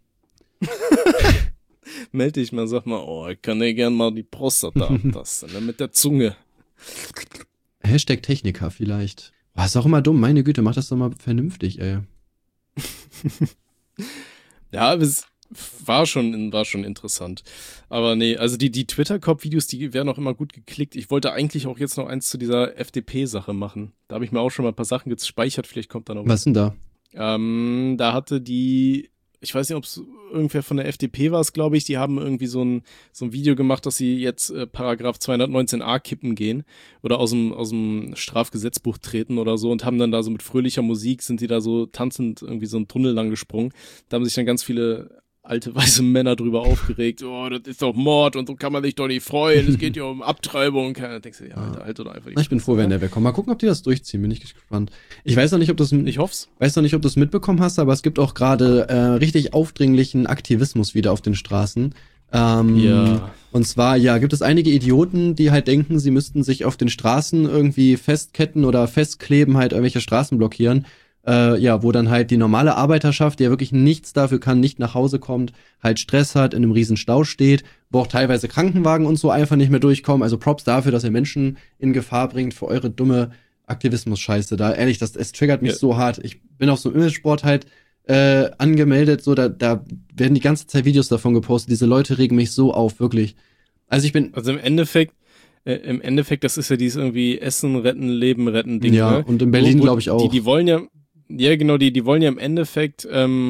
Meld dich mal, sag mal, oh, ich kann dir gern mal die Prostata abtasten, ne, mit der Zunge. Hashtag Techniker vielleicht. Boah, ist auch immer dumm, meine Güte, mach das doch mal vernünftig, ey. Ja, es war schon interessant. Aber nee, also die Twitter-Cop-Videos, die werden auch immer gut geklickt. Ich wollte eigentlich auch jetzt noch eins zu dieser FDP-Sache machen. Da habe ich mir auch schon mal ein paar Sachen gespeichert, vielleicht kommt da noch Was denn da? Da hatte ich weiß nicht, ob es irgendwer von der FDP war, glaube ich, die haben irgendwie so ein Video gemacht, dass sie jetzt Paragraph 219a kippen gehen oder aus dem Strafgesetzbuch treten oder so und haben dann da so mit fröhlicher Musik, sind die da so tanzend irgendwie so einen Tunnel lang gesprungen. Da haben sich dann ganz viele alte weiße Männer drüber aufgeregt, oh, das ist doch Mord und so kann man sich doch nicht freuen, es geht ja um Abtreibung. Da denkst du, ja, Alter, halt doch einfach die Ich bin froh, wenn der wegkommt. Mal gucken, ob die das durchziehen, bin ich gespannt. Ich weiß noch nicht, ob das Ich hoff's. mitbekommen hast, aber es gibt auch gerade richtig aufdringlichen Aktivismus wieder auf den Straßen. Ja. Und zwar, ja, gibt es einige Idioten, die halt denken, sie müssten sich auf den Straßen irgendwie festketten oder festkleben, halt irgendwelche Straßen blockieren. Wo dann halt die normale Arbeiterschaft, die ja wirklich nichts dafür kann, nicht nach Hause kommt, halt Stress hat, in einem riesen Stau steht, wo auch teilweise Krankenwagen und so einfach nicht mehr durchkommen. Also Props dafür, dass ihr Menschen in Gefahr bringt für eure dumme Aktivismus-Scheiße da. Ehrlich, es triggert mich so hart. Ich bin auf so einem Imagesport halt angemeldet, so da werden die ganze Zeit Videos davon gepostet. Diese Leute regen mich so auf, wirklich. Also im Endeffekt, das ist ja dieses irgendwie Essen retten, Leben retten Ding. ja, ne? und in Berlin glaube ich auch. Die wollen ja genau, die wollen ja im Endeffekt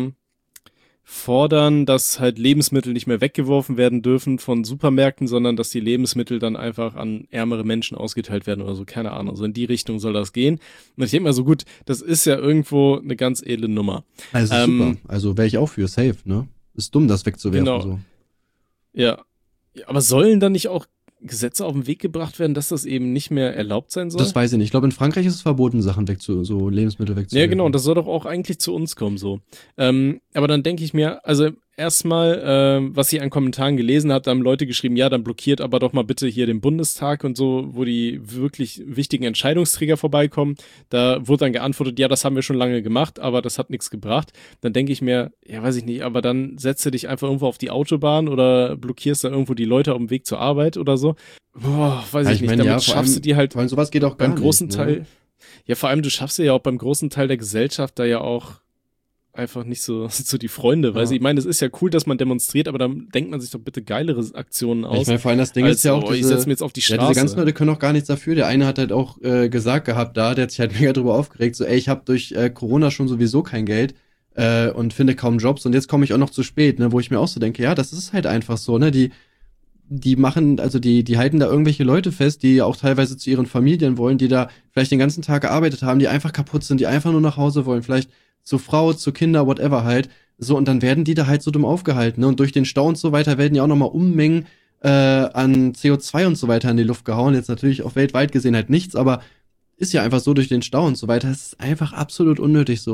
fordern, dass halt Lebensmittel nicht mehr weggeworfen werden dürfen von Supermärkten, sondern dass die Lebensmittel dann einfach an ärmere Menschen ausgeteilt werden oder so, keine Ahnung. So in die Richtung soll das gehen. Und ich denke mal so, gut, das ist ja irgendwo eine ganz edle Nummer. Also super. Also wäre ich auch für, safe, ne? Ist dumm, das wegzuwerfen. Genau. So. Ja, aber sollen dann nicht auch Gesetze auf den Weg gebracht werden, dass das eben nicht mehr erlaubt sein soll? Das weiß ich nicht. Ich glaube, in Frankreich ist es verboten, Sachen so Lebensmittel wegzuwerfen. Ja, genau, und das soll doch auch eigentlich zu uns kommen, so. Aber dann denke ich mir, also erstmal, was ich an Kommentaren gelesen habe, da haben Leute geschrieben, ja, dann blockiert aber doch mal bitte hier den Bundestag und so, wo die wirklich wichtigen Entscheidungsträger vorbeikommen. Da wurde dann geantwortet, ja, das haben wir schon lange gemacht, aber das hat nichts gebracht. Dann denke ich mir, ja, weiß ich nicht, aber dann setze dich einfach irgendwo auf die Autobahn oder blockierst da irgendwo die Leute auf dem Weg zur Arbeit oder so. Boah, weiß ich nicht, meine, damit ja, vor schaffst allem- du die halt Vor allem sowas geht auch gar beim großen nicht, Teil. Ne? Ja, vor allem, du schaffst ja auch beim großen Teil der Gesellschaft da ja auch einfach nicht so die Freunde, weil ich meine, es ist ja cool, dass man demonstriert, aber dann denkt man sich doch bitte geilere Aktionen aus. Ich meine, vor allem das Ding als, ist ja auch, oh, ich setze mir jetzt auf die Straße. Ja, diese ganzen Leute können auch gar nichts dafür. Der eine hat halt auch gesagt gehabt, der hat sich halt mega drüber aufgeregt, so, ey, ich habe durch Corona schon sowieso kein Geld und finde kaum Jobs und jetzt komme ich auch noch zu spät, ne, wo ich mir auch so denke, ja, das ist halt einfach so, ne, die machen, also die halten da irgendwelche Leute fest, die auch teilweise zu ihren Familien wollen, die da vielleicht den ganzen Tag gearbeitet haben, die einfach kaputt sind, die einfach nur nach Hause wollen, vielleicht zu Frau, zu Kinder, whatever halt. So, und dann werden die da halt so dumm aufgehalten, ne? Und durch den Stau und so weiter werden ja auch nochmal Unmengen an CO2 und so weiter in die Luft gehauen. Jetzt natürlich auch weltweit gesehen halt nichts, aber ist ja einfach so durch den Stau und so weiter. Es ist einfach absolut unnötig so.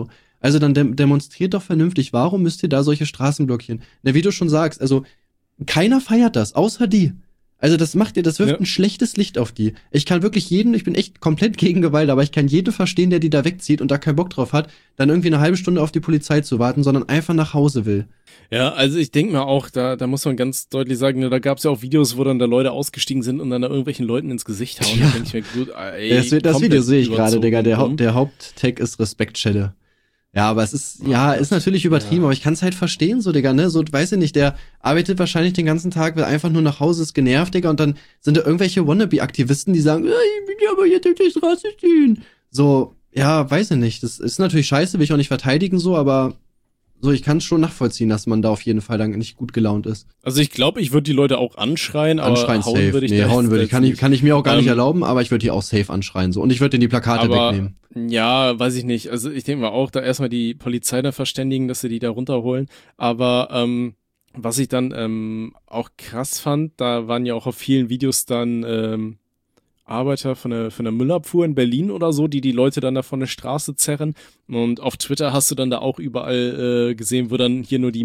Also dann demonstriert doch vernünftig, warum müsst ihr da solche Straßen blockieren? Na, wie du schon sagst, also keiner feiert das, außer die. Also das wirft ein schlechtes Licht auf die. Ich kann wirklich ich bin echt komplett gegen Gewalt, aber ich kann jeden verstehen, der die da wegzieht und da keinen Bock drauf hat, dann irgendwie eine halbe Stunde auf die Polizei zu warten, sondern einfach nach Hause will. Ja, also ich denke mir auch, da muss man ganz deutlich sagen, da gab es ja auch Videos, wo dann da Leute ausgestiegen sind und dann da irgendwelchen Leuten ins Gesicht hauen. Ja. Da denke ich mir, gut, ey, Das Video sehe ich gerade, Digga. Der Haupttag ist Respektschelle. Ja, aber es ist, ist natürlich übertrieben, aber ich kann es halt verstehen, so, Digga, ne? So, weiß ich nicht, der arbeitet wahrscheinlich den ganzen Tag, will einfach nur nach Hause, ist genervt, Digga, und dann sind da irgendwelche Wannabe-Aktivisten, die sagen, ich will aber jetzt durch die Straße stehen. So, ja, weiß ich nicht. Das ist natürlich scheiße, will ich auch nicht verteidigen, so, aber so, ich kann es schon nachvollziehen, dass man da auf jeden Fall dann nicht gut gelaunt ist. Also ich glaube, ich würde die Leute auch anschreien, aber hauen safe. würde ich hauen würde ich. Kann ich mir auch gar nicht erlauben, aber ich würde die auch safe anschreien, so. Und ich würde denen die Plakate wegnehmen. Ja, weiß ich nicht. Also ich denke mal auch, da erstmal die Polizei da verständigen, dass sie die da runterholen. Aber was ich dann auch krass fand, da waren ja auch auf vielen Videos dann Arbeiter von der Müllabfuhr in Berlin oder so, die Leute dann da von der Straße zerren. Und auf Twitter hast du dann da auch überall gesehen, wo dann hier nur die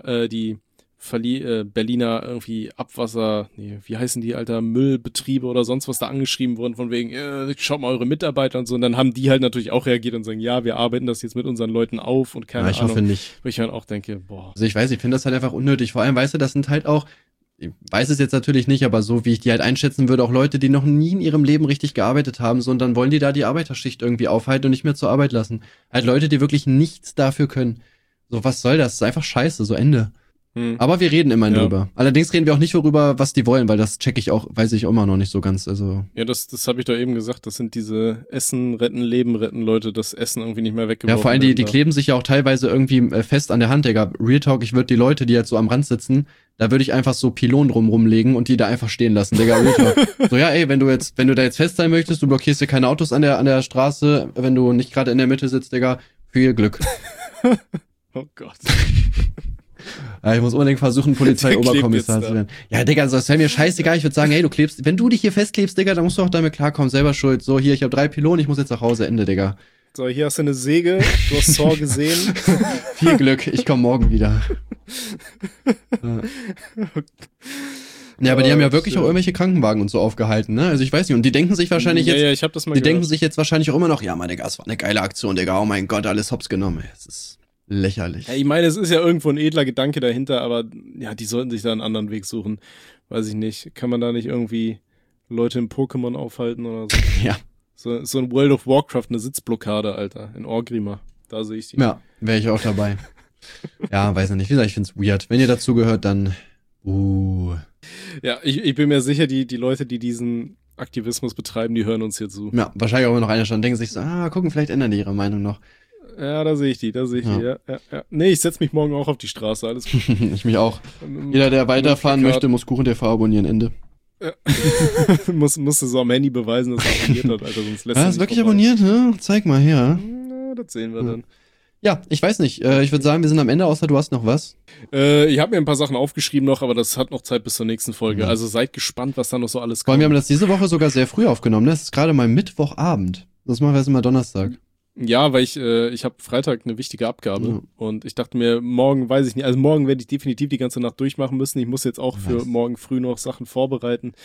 Berliner irgendwie wie heißen die, Alter, Müllbetriebe oder sonst was da angeschrieben wurden, von wegen, schaut mal eure Mitarbeiter und so. Und dann haben die halt natürlich auch reagiert und sagen, ja, wir arbeiten das jetzt mit unseren Leuten auf und keine Ahnung. Ich hoffe nicht. Wo ich dann auch denke, boah. Also ich weiß, ich finde das halt einfach unnötig. Vor allem, weißt du, das sind halt auch, ich weiß es jetzt natürlich nicht, aber so wie ich die halt einschätzen würde, auch Leute, die noch nie in ihrem Leben richtig gearbeitet haben, sondern wollen die da die Arbeiterschicht irgendwie aufhalten und nicht mehr zur Arbeit lassen. Halt Leute, die wirklich nichts dafür können. So, was soll das? Das ist einfach scheiße, so Ende. Aber wir reden immerhin drüber. Allerdings reden wir auch nicht darüber, was die wollen, weil das weiß ich auch immer noch nicht so ganz. Also ja, das habe ich doch eben gesagt. Das sind diese Essen retten, Leben retten Leute, das Essen irgendwie nicht mehr weggeworfen. Ja, vor allem die kleben sich ja auch teilweise irgendwie fest an der Hand, Digga. Real Talk, ich würde die Leute, die jetzt so am Rand sitzen, da würde ich einfach so Pylonen rumlegen und die da einfach stehen lassen, Digga. Real Talk. So, ja, ey, wenn du da jetzt fest sein möchtest, du blockierst dir keine Autos an der Straße, wenn du nicht gerade in der Mitte sitzt, Digga, viel Glück. Oh Gott. Ja, ich muss unbedingt versuchen, Polizei-Oberkommissar zu werden. Ja, Digga, das wäre mir scheißegal. Ich würde sagen, hey, wenn du dich hier festklebst, Digga, dann musst du auch damit klarkommen. Selber schuld. So, hier, ich habe 3 Pylonen, ich muss jetzt nach Hause. Ende, Digga. So, hier hast du eine Säge. Du hast Saw gesehen. Viel Glück, ich komme morgen wieder. Ja, aber die haben ja wirklich auch irgendwelche Krankenwagen und so aufgehalten, ne? Also ich weiß nicht. Und die denken sich wahrscheinlich jetzt, ich hab das mal gehört. denken sich jetzt wahrscheinlich auch immer noch, ja, Mann, Digga, es war eine geile Aktion, Digga. Oh mein Gott, alles hops genommen. Es ist lächerlich. Ja, ich meine, es ist ja irgendwo ein edler Gedanke dahinter, aber ja, die sollten sich da einen anderen Weg suchen. Weiß ich nicht. Kann man da nicht irgendwie Leute in Pokémon aufhalten oder so? Ja. So ein World of Warcraft, eine Sitzblockade, Alter, in Orgrimmar. Da sehe ich sie. Ja, wäre ich auch dabei. Ja, weiß ich nicht. Wie gesagt, ich find's weird. Wenn ihr dazugehört, dann Ja, ich bin mir sicher, die Leute, die diesen Aktivismus betreiben, die hören uns hier zu. Ja, wahrscheinlich auch immer noch einer schon denken sich so, gucken, vielleicht ändern die ihre Meinung noch. Ja, da sehe ich die, ja. Nee, ich setz mich morgen auch auf die Straße, alles gut. Ich mich auch. Jeder, der weiterfahren möchte, muss Kuchen TV abonnieren, Ende. Ja. Musst du so am Handy beweisen, dass er abonniert hat, Alter, sonst lässt Hast du wirklich abonniert, ne? Zeig mal her. Na, das sehen wir dann. Ja, ich weiß nicht. Ich würde sagen, wir sind am Ende, außer du hast noch was. Ich habe mir ein paar Sachen aufgeschrieben noch, aber das hat noch Zeit bis zur nächsten Folge. Also seid gespannt, was da noch so alles kommt. Vor allem, wir haben das diese Woche sogar sehr früh aufgenommen, ne? Das ist gerade mal Mittwochabend. Das machen wir jetzt immer Donnerstag. Ja, weil ich habe Freitag eine wichtige Abgabe und ich dachte mir, morgen weiß ich nicht, also morgen werde ich definitiv die ganze Nacht durchmachen müssen. Ich muss jetzt auch für morgen früh noch Sachen vorbereiten.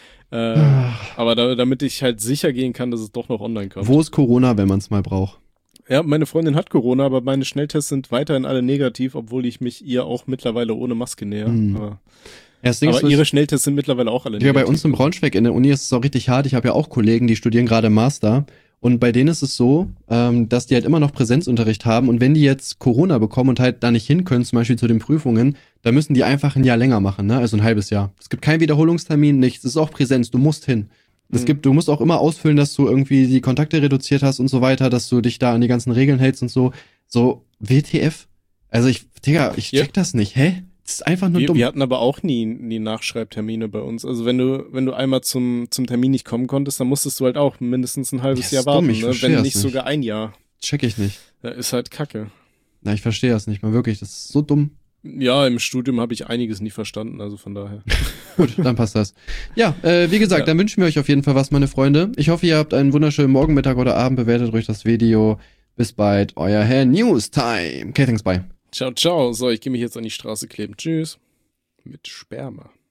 Aber damit ich halt sicher gehen kann, dass es doch noch online kommt. Wo ist Corona, wenn man es mal braucht? Ja, meine Freundin hat Corona, aber meine Schnelltests sind weiterhin alle negativ, obwohl ich mich ihr auch mittlerweile ohne Maske näher. Aber ihre Schnelltests sind mittlerweile auch alle negativ. Ja, bei uns in Braunschweig in der Uni ist es auch richtig hart. Ich habe ja auch Kollegen, die studieren gerade Master. Und bei denen ist es so, dass die halt immer noch Präsenzunterricht haben. Und wenn die jetzt Corona bekommen und halt da nicht hin können, zum Beispiel zu den Prüfungen, dann müssen die einfach ein Jahr länger machen, ne? Also ein halbes Jahr. Es gibt keinen Wiederholungstermin, nichts. Es ist auch Präsenz, du musst hin. Du musst auch immer ausfüllen, dass du irgendwie die Kontakte reduziert hast und so weiter, dass du dich da an die ganzen Regeln hältst und so. So, WTF? Also ich check das nicht. Hä? Das ist einfach nur dumm. Wir hatten aber auch nie Nachschreibtermine bei uns. Also wenn du einmal zum Termin nicht kommen konntest, dann musstest du halt auch mindestens ein halbes Jahr warten, ne? Wenn nicht sogar ein Jahr. Check ich nicht. Ja, ist halt Kacke. Na, ich verstehe das nicht mal wirklich. Das ist so dumm. Ja, im Studium habe ich einiges nicht verstanden, also von daher. Gut, dann passt das. Ja, wie gesagt, dann wünschen wir euch auf jeden Fall was, meine Freunde. Ich hoffe, ihr habt einen wunderschönen Morgen, Mittag oder Abend. Bewertet ruhig das Video. Bis bald, euer Herr Newstime. Okay, thanks, bye. Ciao, ciao. So, ich gehe mich jetzt an die Straße kleben. Tschüss. Mit Sperma.